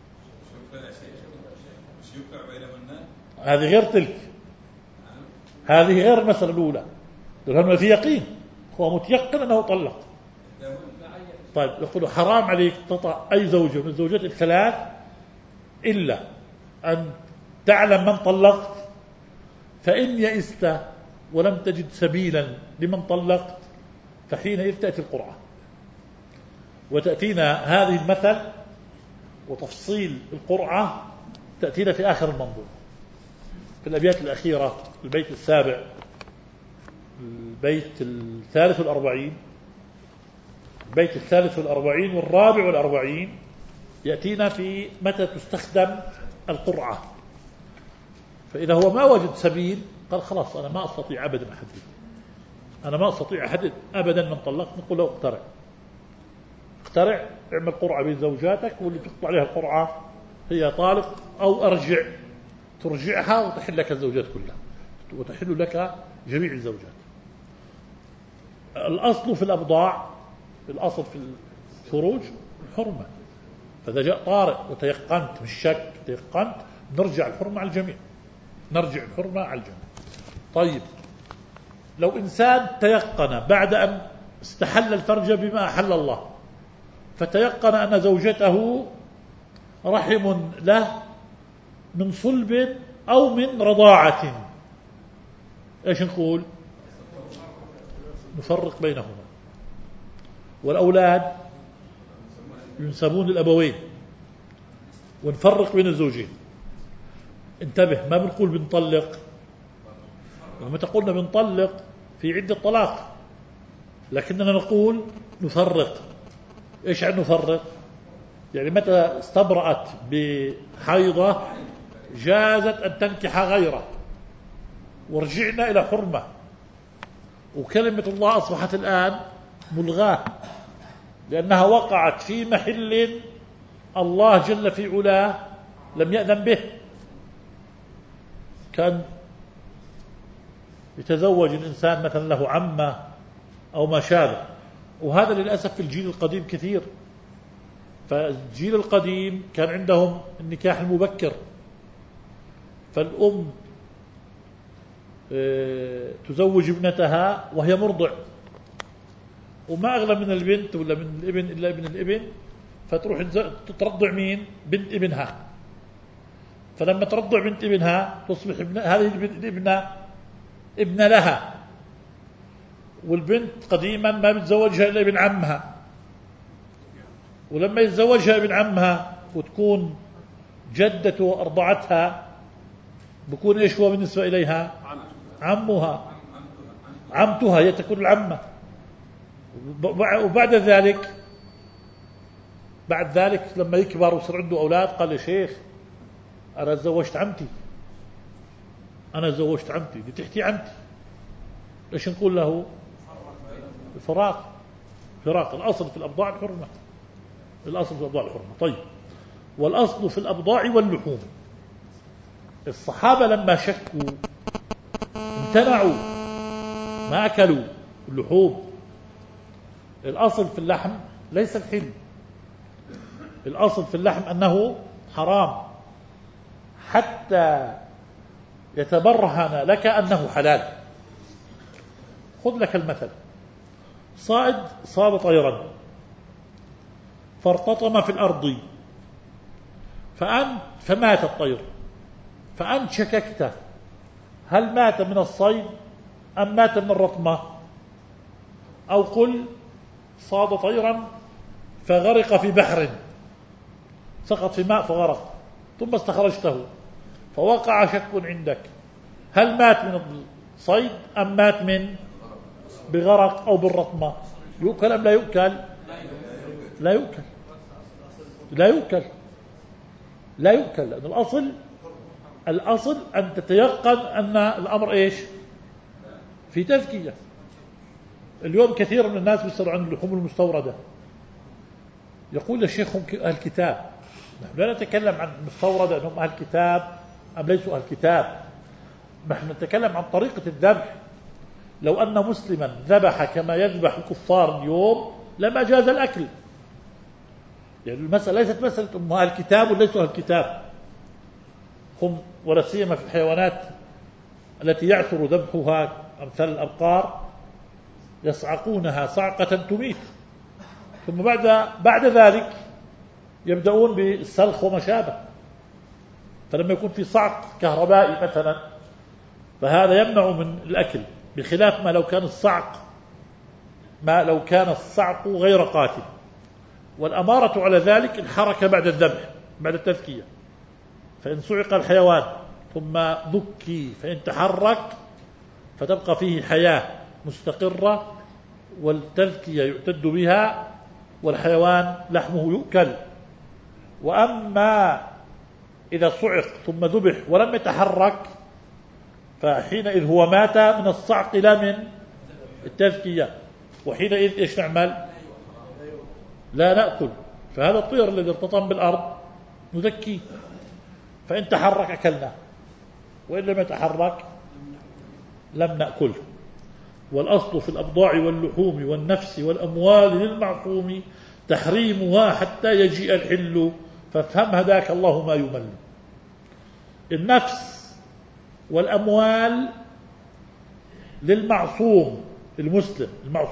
هذه غير تلك، هذه غير المسألة الأولى. لأنه في يقين، هو متيقن أنه طلق. طيب يقول له حرام عليك تطأ أي زوجة من الزوجات ال3 إلا أن تعلم من طلقت، فإن يئست ولم تجد سبيلا لمن طلقت فحينئذ تأتي القرعة. وتأتينا هذه المثل وتفصيل القرعة تأتينا في آخر المنظومة في الأبيات الأخيرة، البيت السابع، البيت 43، البيت 43 والرابع والأربعين، يأتينا في متى تستخدم القرعة. فإذا هو ما وجد سبيل قال خلاص أنا ما أستطيع أبدا أحدد، أنا ما أستطيع أحدد أبدا من طلقت، نقول له اقترع، اقترع، اعمل قرعة بين زوجاتك واللي تطلع عليها القرعة هي طالق، أو أرجع، ترجعها وتحل لك الزوجات كلها وتحل لك جميع الزوجات. الأصل في الأبضاع، الأصل في الفروج الحرمة. فإذا جاء طارئ وتيقنت مش شك، تيقنت، نرجع الحرمة على الجميع، نرجع الحرمة على الجميع. طيب لو إنسان تيقن بعد أن استحل الفرج بما أحل الله، فتيقن أن زوجته رحم له من صلب أو من رضاعة، إيش نقول؟ نفرق بينهما، والأولاد ينسبون للأبوين، ونفرق بين الزوجين. انتبه، ما بنقول بنطلق، ومتى قلنا بنطلق في عدة طلاق، لكننا نقول نفرق. إيش يعني نفرق؟ يعني متى استبرأت بحيضة جازت أن تنكح غيره ورجعنا إلى حرمة، وكلمة الله أصبحت الآن ملغاة لأنها وقعت في محل الله جل في علاه لم يأذن به. كان يتزوج الإنسان مثلا له عمة أو ما شابه، وهذا للأسف في الجيل القديم كثير. فالجيل القديم كان عندهم النكاح المبكر، فالأم تزوج ابنتها وهي مرضع، وما أغلى من البنت ولا من الابن إلا ابن الابن، فتروح ترضع مين؟ بنت ابنها. فلما ترضع بنت ابنها تصبح هذه الابنة ابن لها، والبنت قديما ما بتزوجها إلا ابن عمها، ولما يتزوجها ابن عمها وتكون جدته أرضعتها بكون إيش هو بالنسبة إليها؟ عمها. عمتها هي تكون العمة. وبعد ذلك لما يكبر ويصير عنده أولاد قال يا شيخ أنا تزوجت عمتي، دي تحكي عمتي، ليش نقول له فراق؟ الأصل في الأبضاع الحرمة، طيب، والأصل في الأبضاع واللحوم. الصحابة لما شكوا امتنعوا، ما أكلوا اللحوم. الأصل في اللحم ليس الحل، الأصل في اللحم أنه حرام حتى يتبرهن لك أنه حلال. خذ لك المثل، صائد صاب طيرا فارتطم في الأرض فمات الطير، فأنت شككت هل مات من الصيد أم مات من الرطمة، أو قل صاد طيرا فغرق في بحر، سقط في ماء فغرق، ثم استخرجته، فوقع شك عندك هل مات من الصيد أم مات من بغرق أو بالرطمة، يؤكل أم لا يؤكل؟ لا يؤكل، لأن الأصل أن تتيقن أن الأمر إيش؟ في تزكية. اليوم كثير من الناس بيسألوا عن اللحوم المستوردة، يقول الشيخ هم أهل كتاب. نحن لا نتكلم عن المستوردة أنهم أهل كتاب أم ليسوا أهل كتاب، نحن نتكلم عن طريقة الذبح. لو أن مسلما ذبح كما يذبح الكفار اليوم لما جاز الأكل. يعني المسألة ليست مسألة هم أهل كتاب وليسوا أهل كتاب، هم ولا سيما في الحيوانات التي يعثر ذبحها أمثال الأبقار يصعقونها صعقة تميت، ثم بعد ذلك يبدأون بالسلخ وما شابه. فلما يكون في صعق كهربائي مثلا فهذا يمنع من الأكل، بخلاف ما لو كان الصعق غير قاتل. والأمارة على ذلك الحركة بعد الذبح، بعد التذكية. فإن صعق الحيوان ثم ذكي فإن تحرك فتبقى فيه حياة مستقرة والتذكية يعتد بها والحيوان لحمه يؤكل. وأما إذا صعق ثم ذبح ولم يتحرك فحينئذ هو مات من الصعق لا من التذكية، وحينئذ إيش نعمل؟ لا نأكل. فهذا الطير الذي ارتطم بالأرض نذكيه، فإن تحرك أكلناه وإن لم يتحرك لم نأكله. والأصل في الأبضاع واللحوم والنفس والأموال للمعصوم تحريمها حتى يجيء الحل، فافهم هداك الله ما يمل. النفس والأموال للمعصوم المسلم،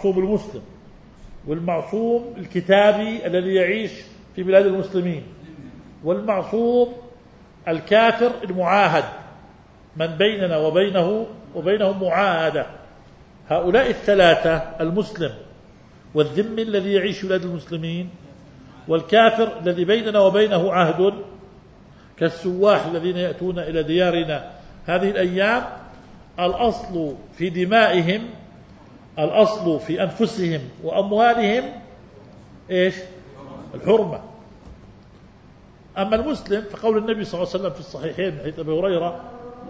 والمعصوم الكتابي الذي يعيش في بلاد المسلمين، والمعصوم الكافر المعاهد من بيننا وبينهم معاهدة. هؤلاء الثلاثة، المسلم والذمي الذي يعيش في بلاد المسلمين، والكافر الذي بيننا وبينه عهد كالسواح الذين يأتون إلى ديارنا هذه الأيام، الأصل في دمائهم، الأصل في أنفسهم وأموالهم إيش؟ الحرمة. أما المسلم فقول النبي صلى الله عليه وسلم في الصحيحين من حديث أبي هريرة،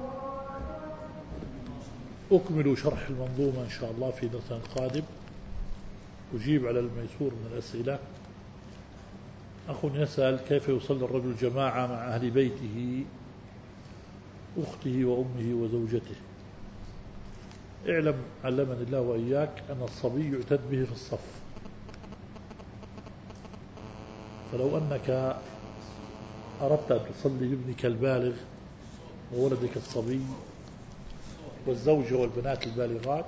أكمل شرح المنظومة إن شاء الله في درس قادم، أجيب على الميسور من الأسئلة. أخ يسأل كيف يصلي الرجل جماعة مع أهل بيته أخته وأمه وزوجته. اعلم علمني الله وإياك أن الصبي يعتد به في الصف، فلو أنك أردت أن تصلي بابنك البالغ وولدك الصبي والزوجة والبنات البالغات،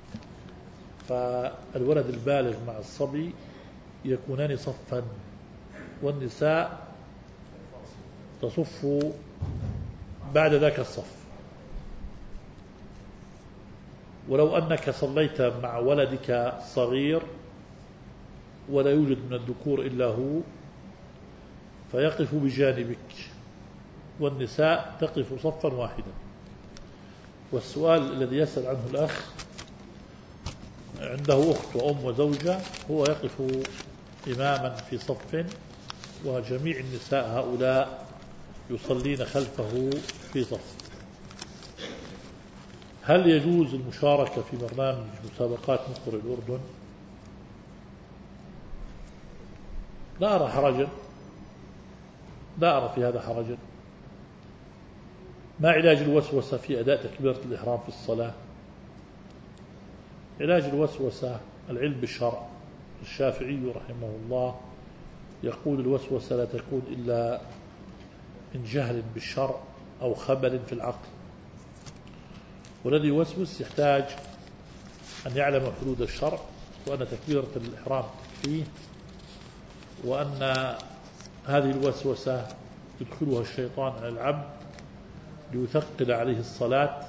فالولد البالغ مع الصبي يكونان صفا، والنساء تصف بعد ذاك الصف. ولو أنك صليت مع ولدك صغير ولا يوجد من الذكور إلا هو فيقف بجانبك، والنساء تقف صفا واحدا. والسؤال الذي يسأل عنه الأخ عنده أخت وأم وزوجة، هو يقف إماما في صف وجميع النساء هؤلاء يصلين خلفه في صف. هل يجوز المشاركة في برنامج مسابقات مصر الأردن؟ لا أرى حرجا، لا أرى في هذا حرجا. ما علاج الوسوسة في أداء تكبيرة الإحرام في الصلاة؟ علاج الوسوسة العلم بالشرع. الشافعي رحمه الله يقول الوسوسة لا تكون إلا من جهل بالشرع أو خبل في العقل، والذي يوسوس يحتاج أن يعلم حدود الشرع، وأن تكبيرة الإحرام تكفيه، وأن هذه الوسوسة يدخلها الشيطان على العبد ليثقل عليه الصلاة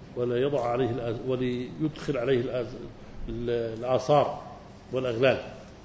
وليدخل عليه الآثار والأغلال.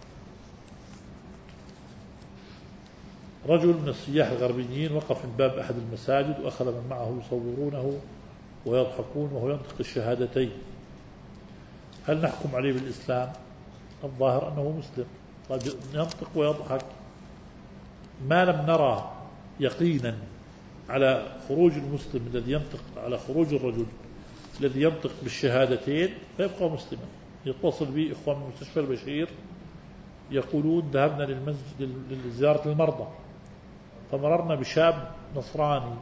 رجل من السياح الغربيين وقف من باب أحد المساجد وأخذ من معه يصورونه ويضحكون وهو ينطق الشهادتين، هل نحكم عليه بالإسلام؟ الظاهر أنه مسلم، قد ينطق ويضحك. ما لم نرى يقينا على خروج المسلم الذي ينطق، على خروج الرجل الذي ينطق بالشهادتين، فيبقى مسلما. يتصل بي إخوان من مستشفى البشير يقولون ذهبنا للمسجد لزيارة المرضى، فمررنا بشاب نصراني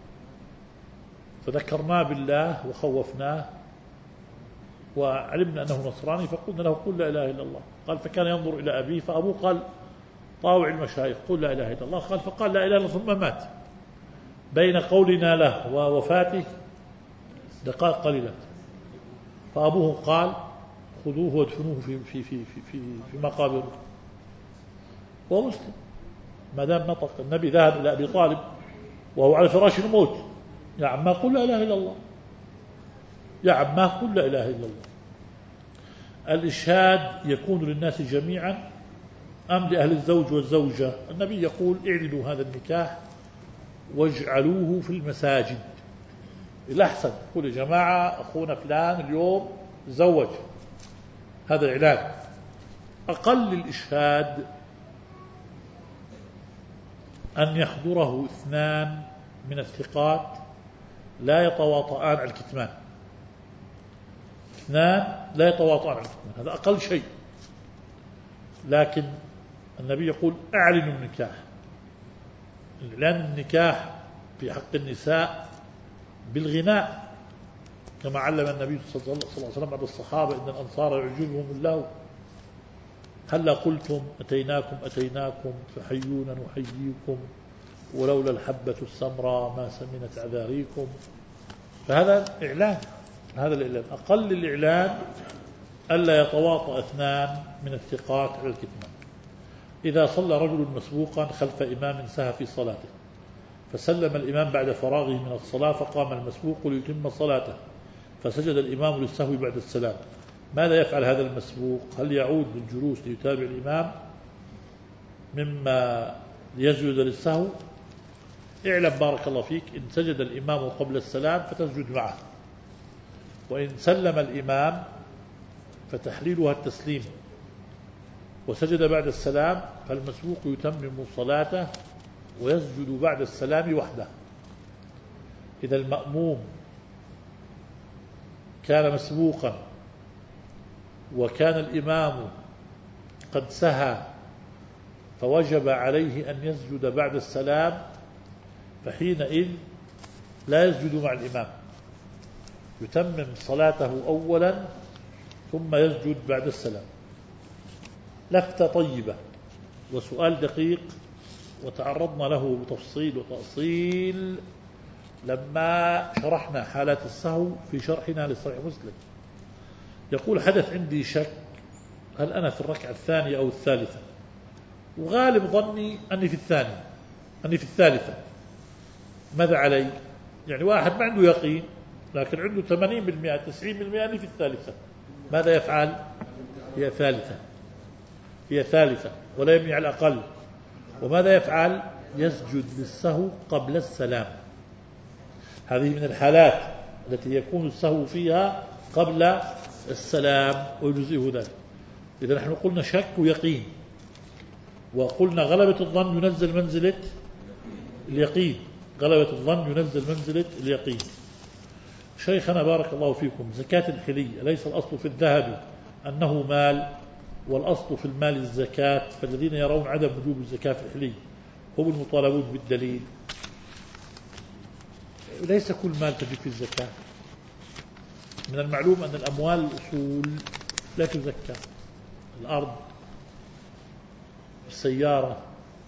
فذكرناه بالله وخوفناه وعلمنا أنه نصراني، فقلنا له قل لا إله إلا الله. قال فكان ينظر إلى أبيه، فأبوه قال طاوع المشايخ قل لا إله إلا الله. قال فقال لا إله إلا الله ثم مات. بين قولنا له ووفاته دقائق قليلة، فأبوه قال خذوه وادفنوه في مقابر. وهو مسلم ما دام نطق. النبي ذهب إلى أبي طالب وهو على فراش الموت، يا عما قل لا إله إلا الله، يا عما قل لا إله إلا الله. الإشهاد يكون للناس جميعا أم لأهل الزوج والزوجة؟ النبي يقول اعلنوا هذا النكاح واجعلوه في المساجد. الأحسن قل يا جماعة أخونا فلان اليوم تزوج، هذا الإعلان. أقل الإشهاد أن يحضره 2 من الثقات لا يتواطؤان على الكتمان، 2 لا يتواطؤان على الكتمان، هذا أقل شيء. لكن النبي يقول أعلنوا النكاح. إعلان النكاح في حق النساء بالغناء، كما علم النبي صلى الله عليه وسلم بعض الصحابة إن الأنصار يعجبهم الله، هلا قلتم أتيناكم فحيونا نحييكم ولولا الحبة السمراء ما سمنت أعذاريكم. فهذا إعلان، هذا الإعلان. أقل الإعلان ألا يتواطأ 2 من الثقات على الكتمان. إذا صلى رجل مسبوقا خلف إمام سهى في صلاته، فسلم الإمام بعد فراغه من الصلاة، فقام المسبوق ليتم صلاته، فسجد الإمام للسهو بعد السلام، ماذا يفعل هذا المسبوق؟ هل يعود للجلوس ليتابع الإمام مما يسجد للسهو؟ اعلم بارك الله فيك، إن سجد الإمام قبل السلام فتسجد معه، وإن سلم الإمام فتحليلها التسليم، وسجد بعد السلام فالمسبوق يتمم صلاته ويسجد بعد السلام وحده. إذا المأموم كان مسبوقا وكان الإمام قد سهى فوجب عليه أن يسجد بعد السلام، فحينئذ لا يسجد مع الإمام، يتمم صلاته أولا ثم يسجد بعد السلام. لفتة طيبة وسؤال دقيق، وتعرضنا له بتفصيل وتأصيل لما شرحنا حالات السهو في شرحنا لصحيح مسلم. يقول حدث عندي شك هل أنا في الركعة الثانية أو الثالثة، وغالب ظني أني في الثالثة. ماذا علي؟ يعني واحد ما عنده يقين لكن عنده 80% 90% أني في الثالثة، ماذا يفعل؟ هي ثالثة ولا يبني على الأقل. وماذا يفعل؟ يسجد للسهو قبل السلام. هذه من الحالات التي يكون السهو فيها قبل السلام ويجزئه ذلك. إذا نحن قلنا شك ويقين، وقلنا غلبة الظن ينزل منزلة اليقين، غلبة الظن ينزل منزلة اليقين. شيخنا بارك الله فيكم، زكاة الحلي ليس الأصل في الذهب أنه مال، والأصل في المال الزكاة، فالذين يرون عدم وجوب الزكاة في الحلي هم المطالبون بالدليل. ليس كل مال تجب في الزكاة. من المعلوم أن الأموال الأصول لا تزكى، الأرض، السيارة،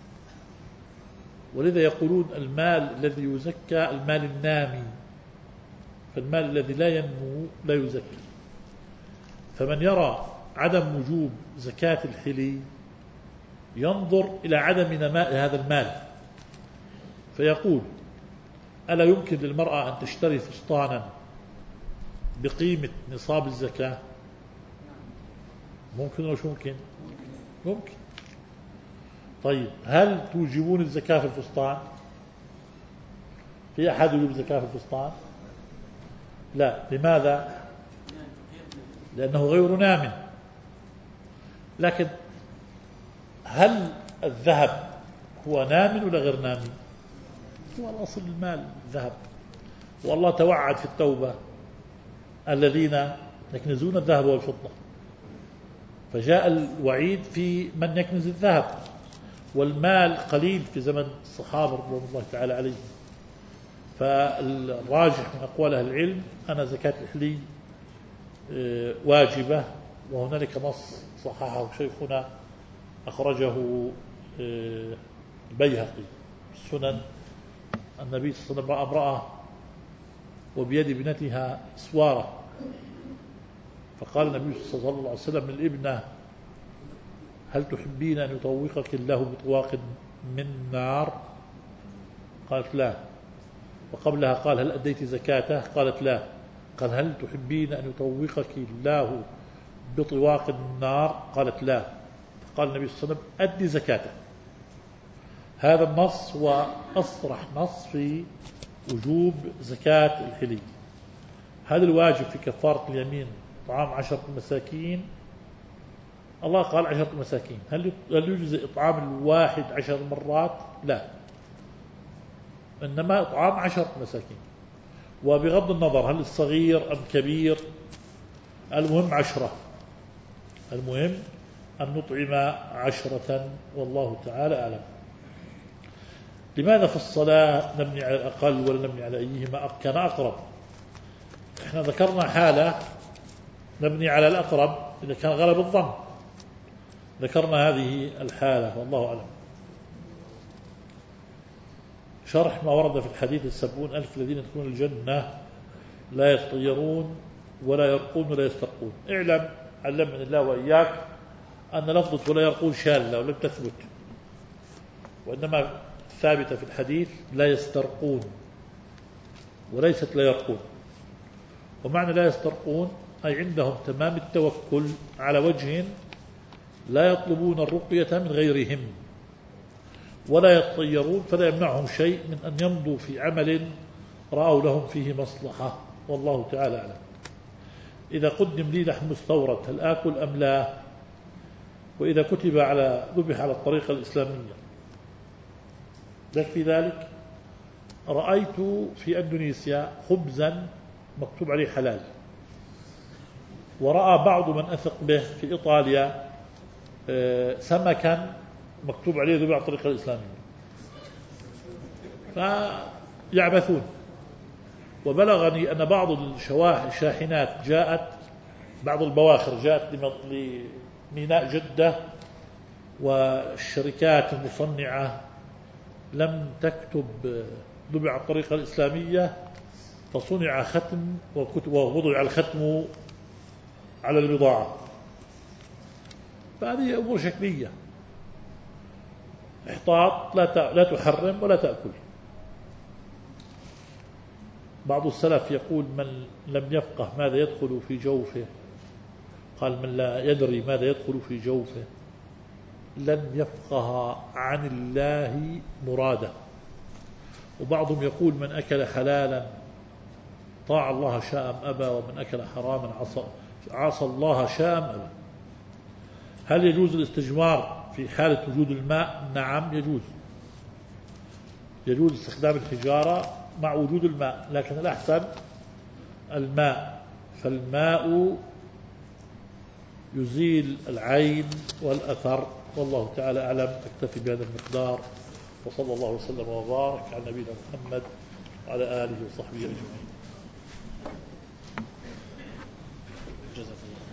ولذا يقولون المال الذي يزكى المال النامي، فالمال الذي لا ينمو لا يزكى. فمن يرى عدم وجوب زكاة الحلي ينظر إلى عدم نماء هذا المال، فيقول: ألا يمكن للمرأة أن تشتري فستانا بقيمة نصاب الزكاة؟ ممكن ولا شو ممكن؟ ممكن. طيب هل توجبون الزكاة في الفستان؟ في أحد يوجب الزكاة في الفستان؟ لا. لماذا؟ لأنه غير نام. لكن هل الذهب هو نام ولا غير نام؟ هو الأصل المال الذهب، والله توعد في التوبة الذين يكنزون الذهب والفضة، فجاء الوعيد في من يكنز الذهب، والمال قليل في زمن الصحابة رضوان الله تعالى عليهم. فالراجح من أقوال أهل العلم أن زكاة الحلي واجبة، وهنالك نص صححه شيخنا أخرجه البيهقي السنن، النبي صلى الله عليه وسلم رأى امرأة وبيد ابنتها سوارة، فقال النبي صلى الله عليه وسلم للابنة: هل تحبين أن يطوقك الله بطواق من نار؟ قالت لا. وقبلها قال: هل أديت زكاته؟ قالت لا. قال: هل تحبين أن يطوقك الله بطواق من نار؟ قالت لا. قال النبي صلى الله عليه وسلم: أدي زكاته. هذا النص هو أصرح نص في وجوب زكاة الحلي. هذا الواجب في كفارة اليمين طعام 10 مساكين. الله قال 10 مساكين، هل يجزي إطعام الواحد 10 مرات؟ لا، إنما إطعام 10 مساكين، وبغض النظر هل الصغير أم كبير، المهم 10. المهم أن نطعم 10، والله تعالى أعلم. لماذا في الصلاة نبني على الأقل ولا نبني على أيهما كان أقرب؟ احنا ذكرنا حالة نبني على الأقرب إذا كان غلب الظن، ذكرنا هذه الحالة والله أعلم. شرح ما ورد في الحديث: 70,000 الذين يدخلون الجنة لا يتطيرون ولا يرقون ولا يسترقون. اعلم علمني الله وإياك أن لفظة ولا يرقون شاذة ولم تثبت، وإنما ثابتة في الحديث لا يسترقون، وليست لا يرقون. ومعنى لا يسترقون أي عندهم تمام التوكل على وجه لا يطلبون الرقية من غيرهم، ولا يتطيرون فلا يمنعهم شيء من أن يمضوا في عمل رأوا لهم فيه مصلحة، والله تعالى أعلم. إذا قدم لي لحم مستورد هل آكل أم لا؟ وإذا كتب على ذبح على الطريقة الإسلامية يكفي ذلك؟ رأيت في أندونيسيا خبزا مكتوب عليه حلال، ورأى بعض من أثق به في إيطاليا سمكا مكتوب عليه ذبح على الطريقة الإسلامية، فيعبثون. وبلغني أن بعض الشاحنات جاءت، بعض البواخر جاءت لميناء جدة، والشركات المصنعة لم تكتب ذبح على الطريقة الإسلامية، فصنع ختم ووضع الختم على البضاعة. فهذه أمور شكلية، احتاط، لا تحرم ولا تأكل. بعض السلف يقول: من لم يفقه ماذا يدخل في جوفه، قال: من لا يدري ماذا يدخل في جوفه لن يفقه عن الله مراده. وبعضهم يقول: من أكل حلالا طاع الله شاء أم أبى، ومن أكل حراما عصى عصى الله شام أبدا. هل يجوز الاستجمار في حالة وجود الماء؟ نعم يجوز، يجوز استخدام الحجارة مع وجود الماء، لكن الأحسن الماء، فالماء يزيل العين والأثر. والله تعالى أعلم. أكتفي بهذا المقدار، وصلى الله وسلم وبارك على نبينا محمد وعلى آله وصحبه أجمعين. جزاك الله.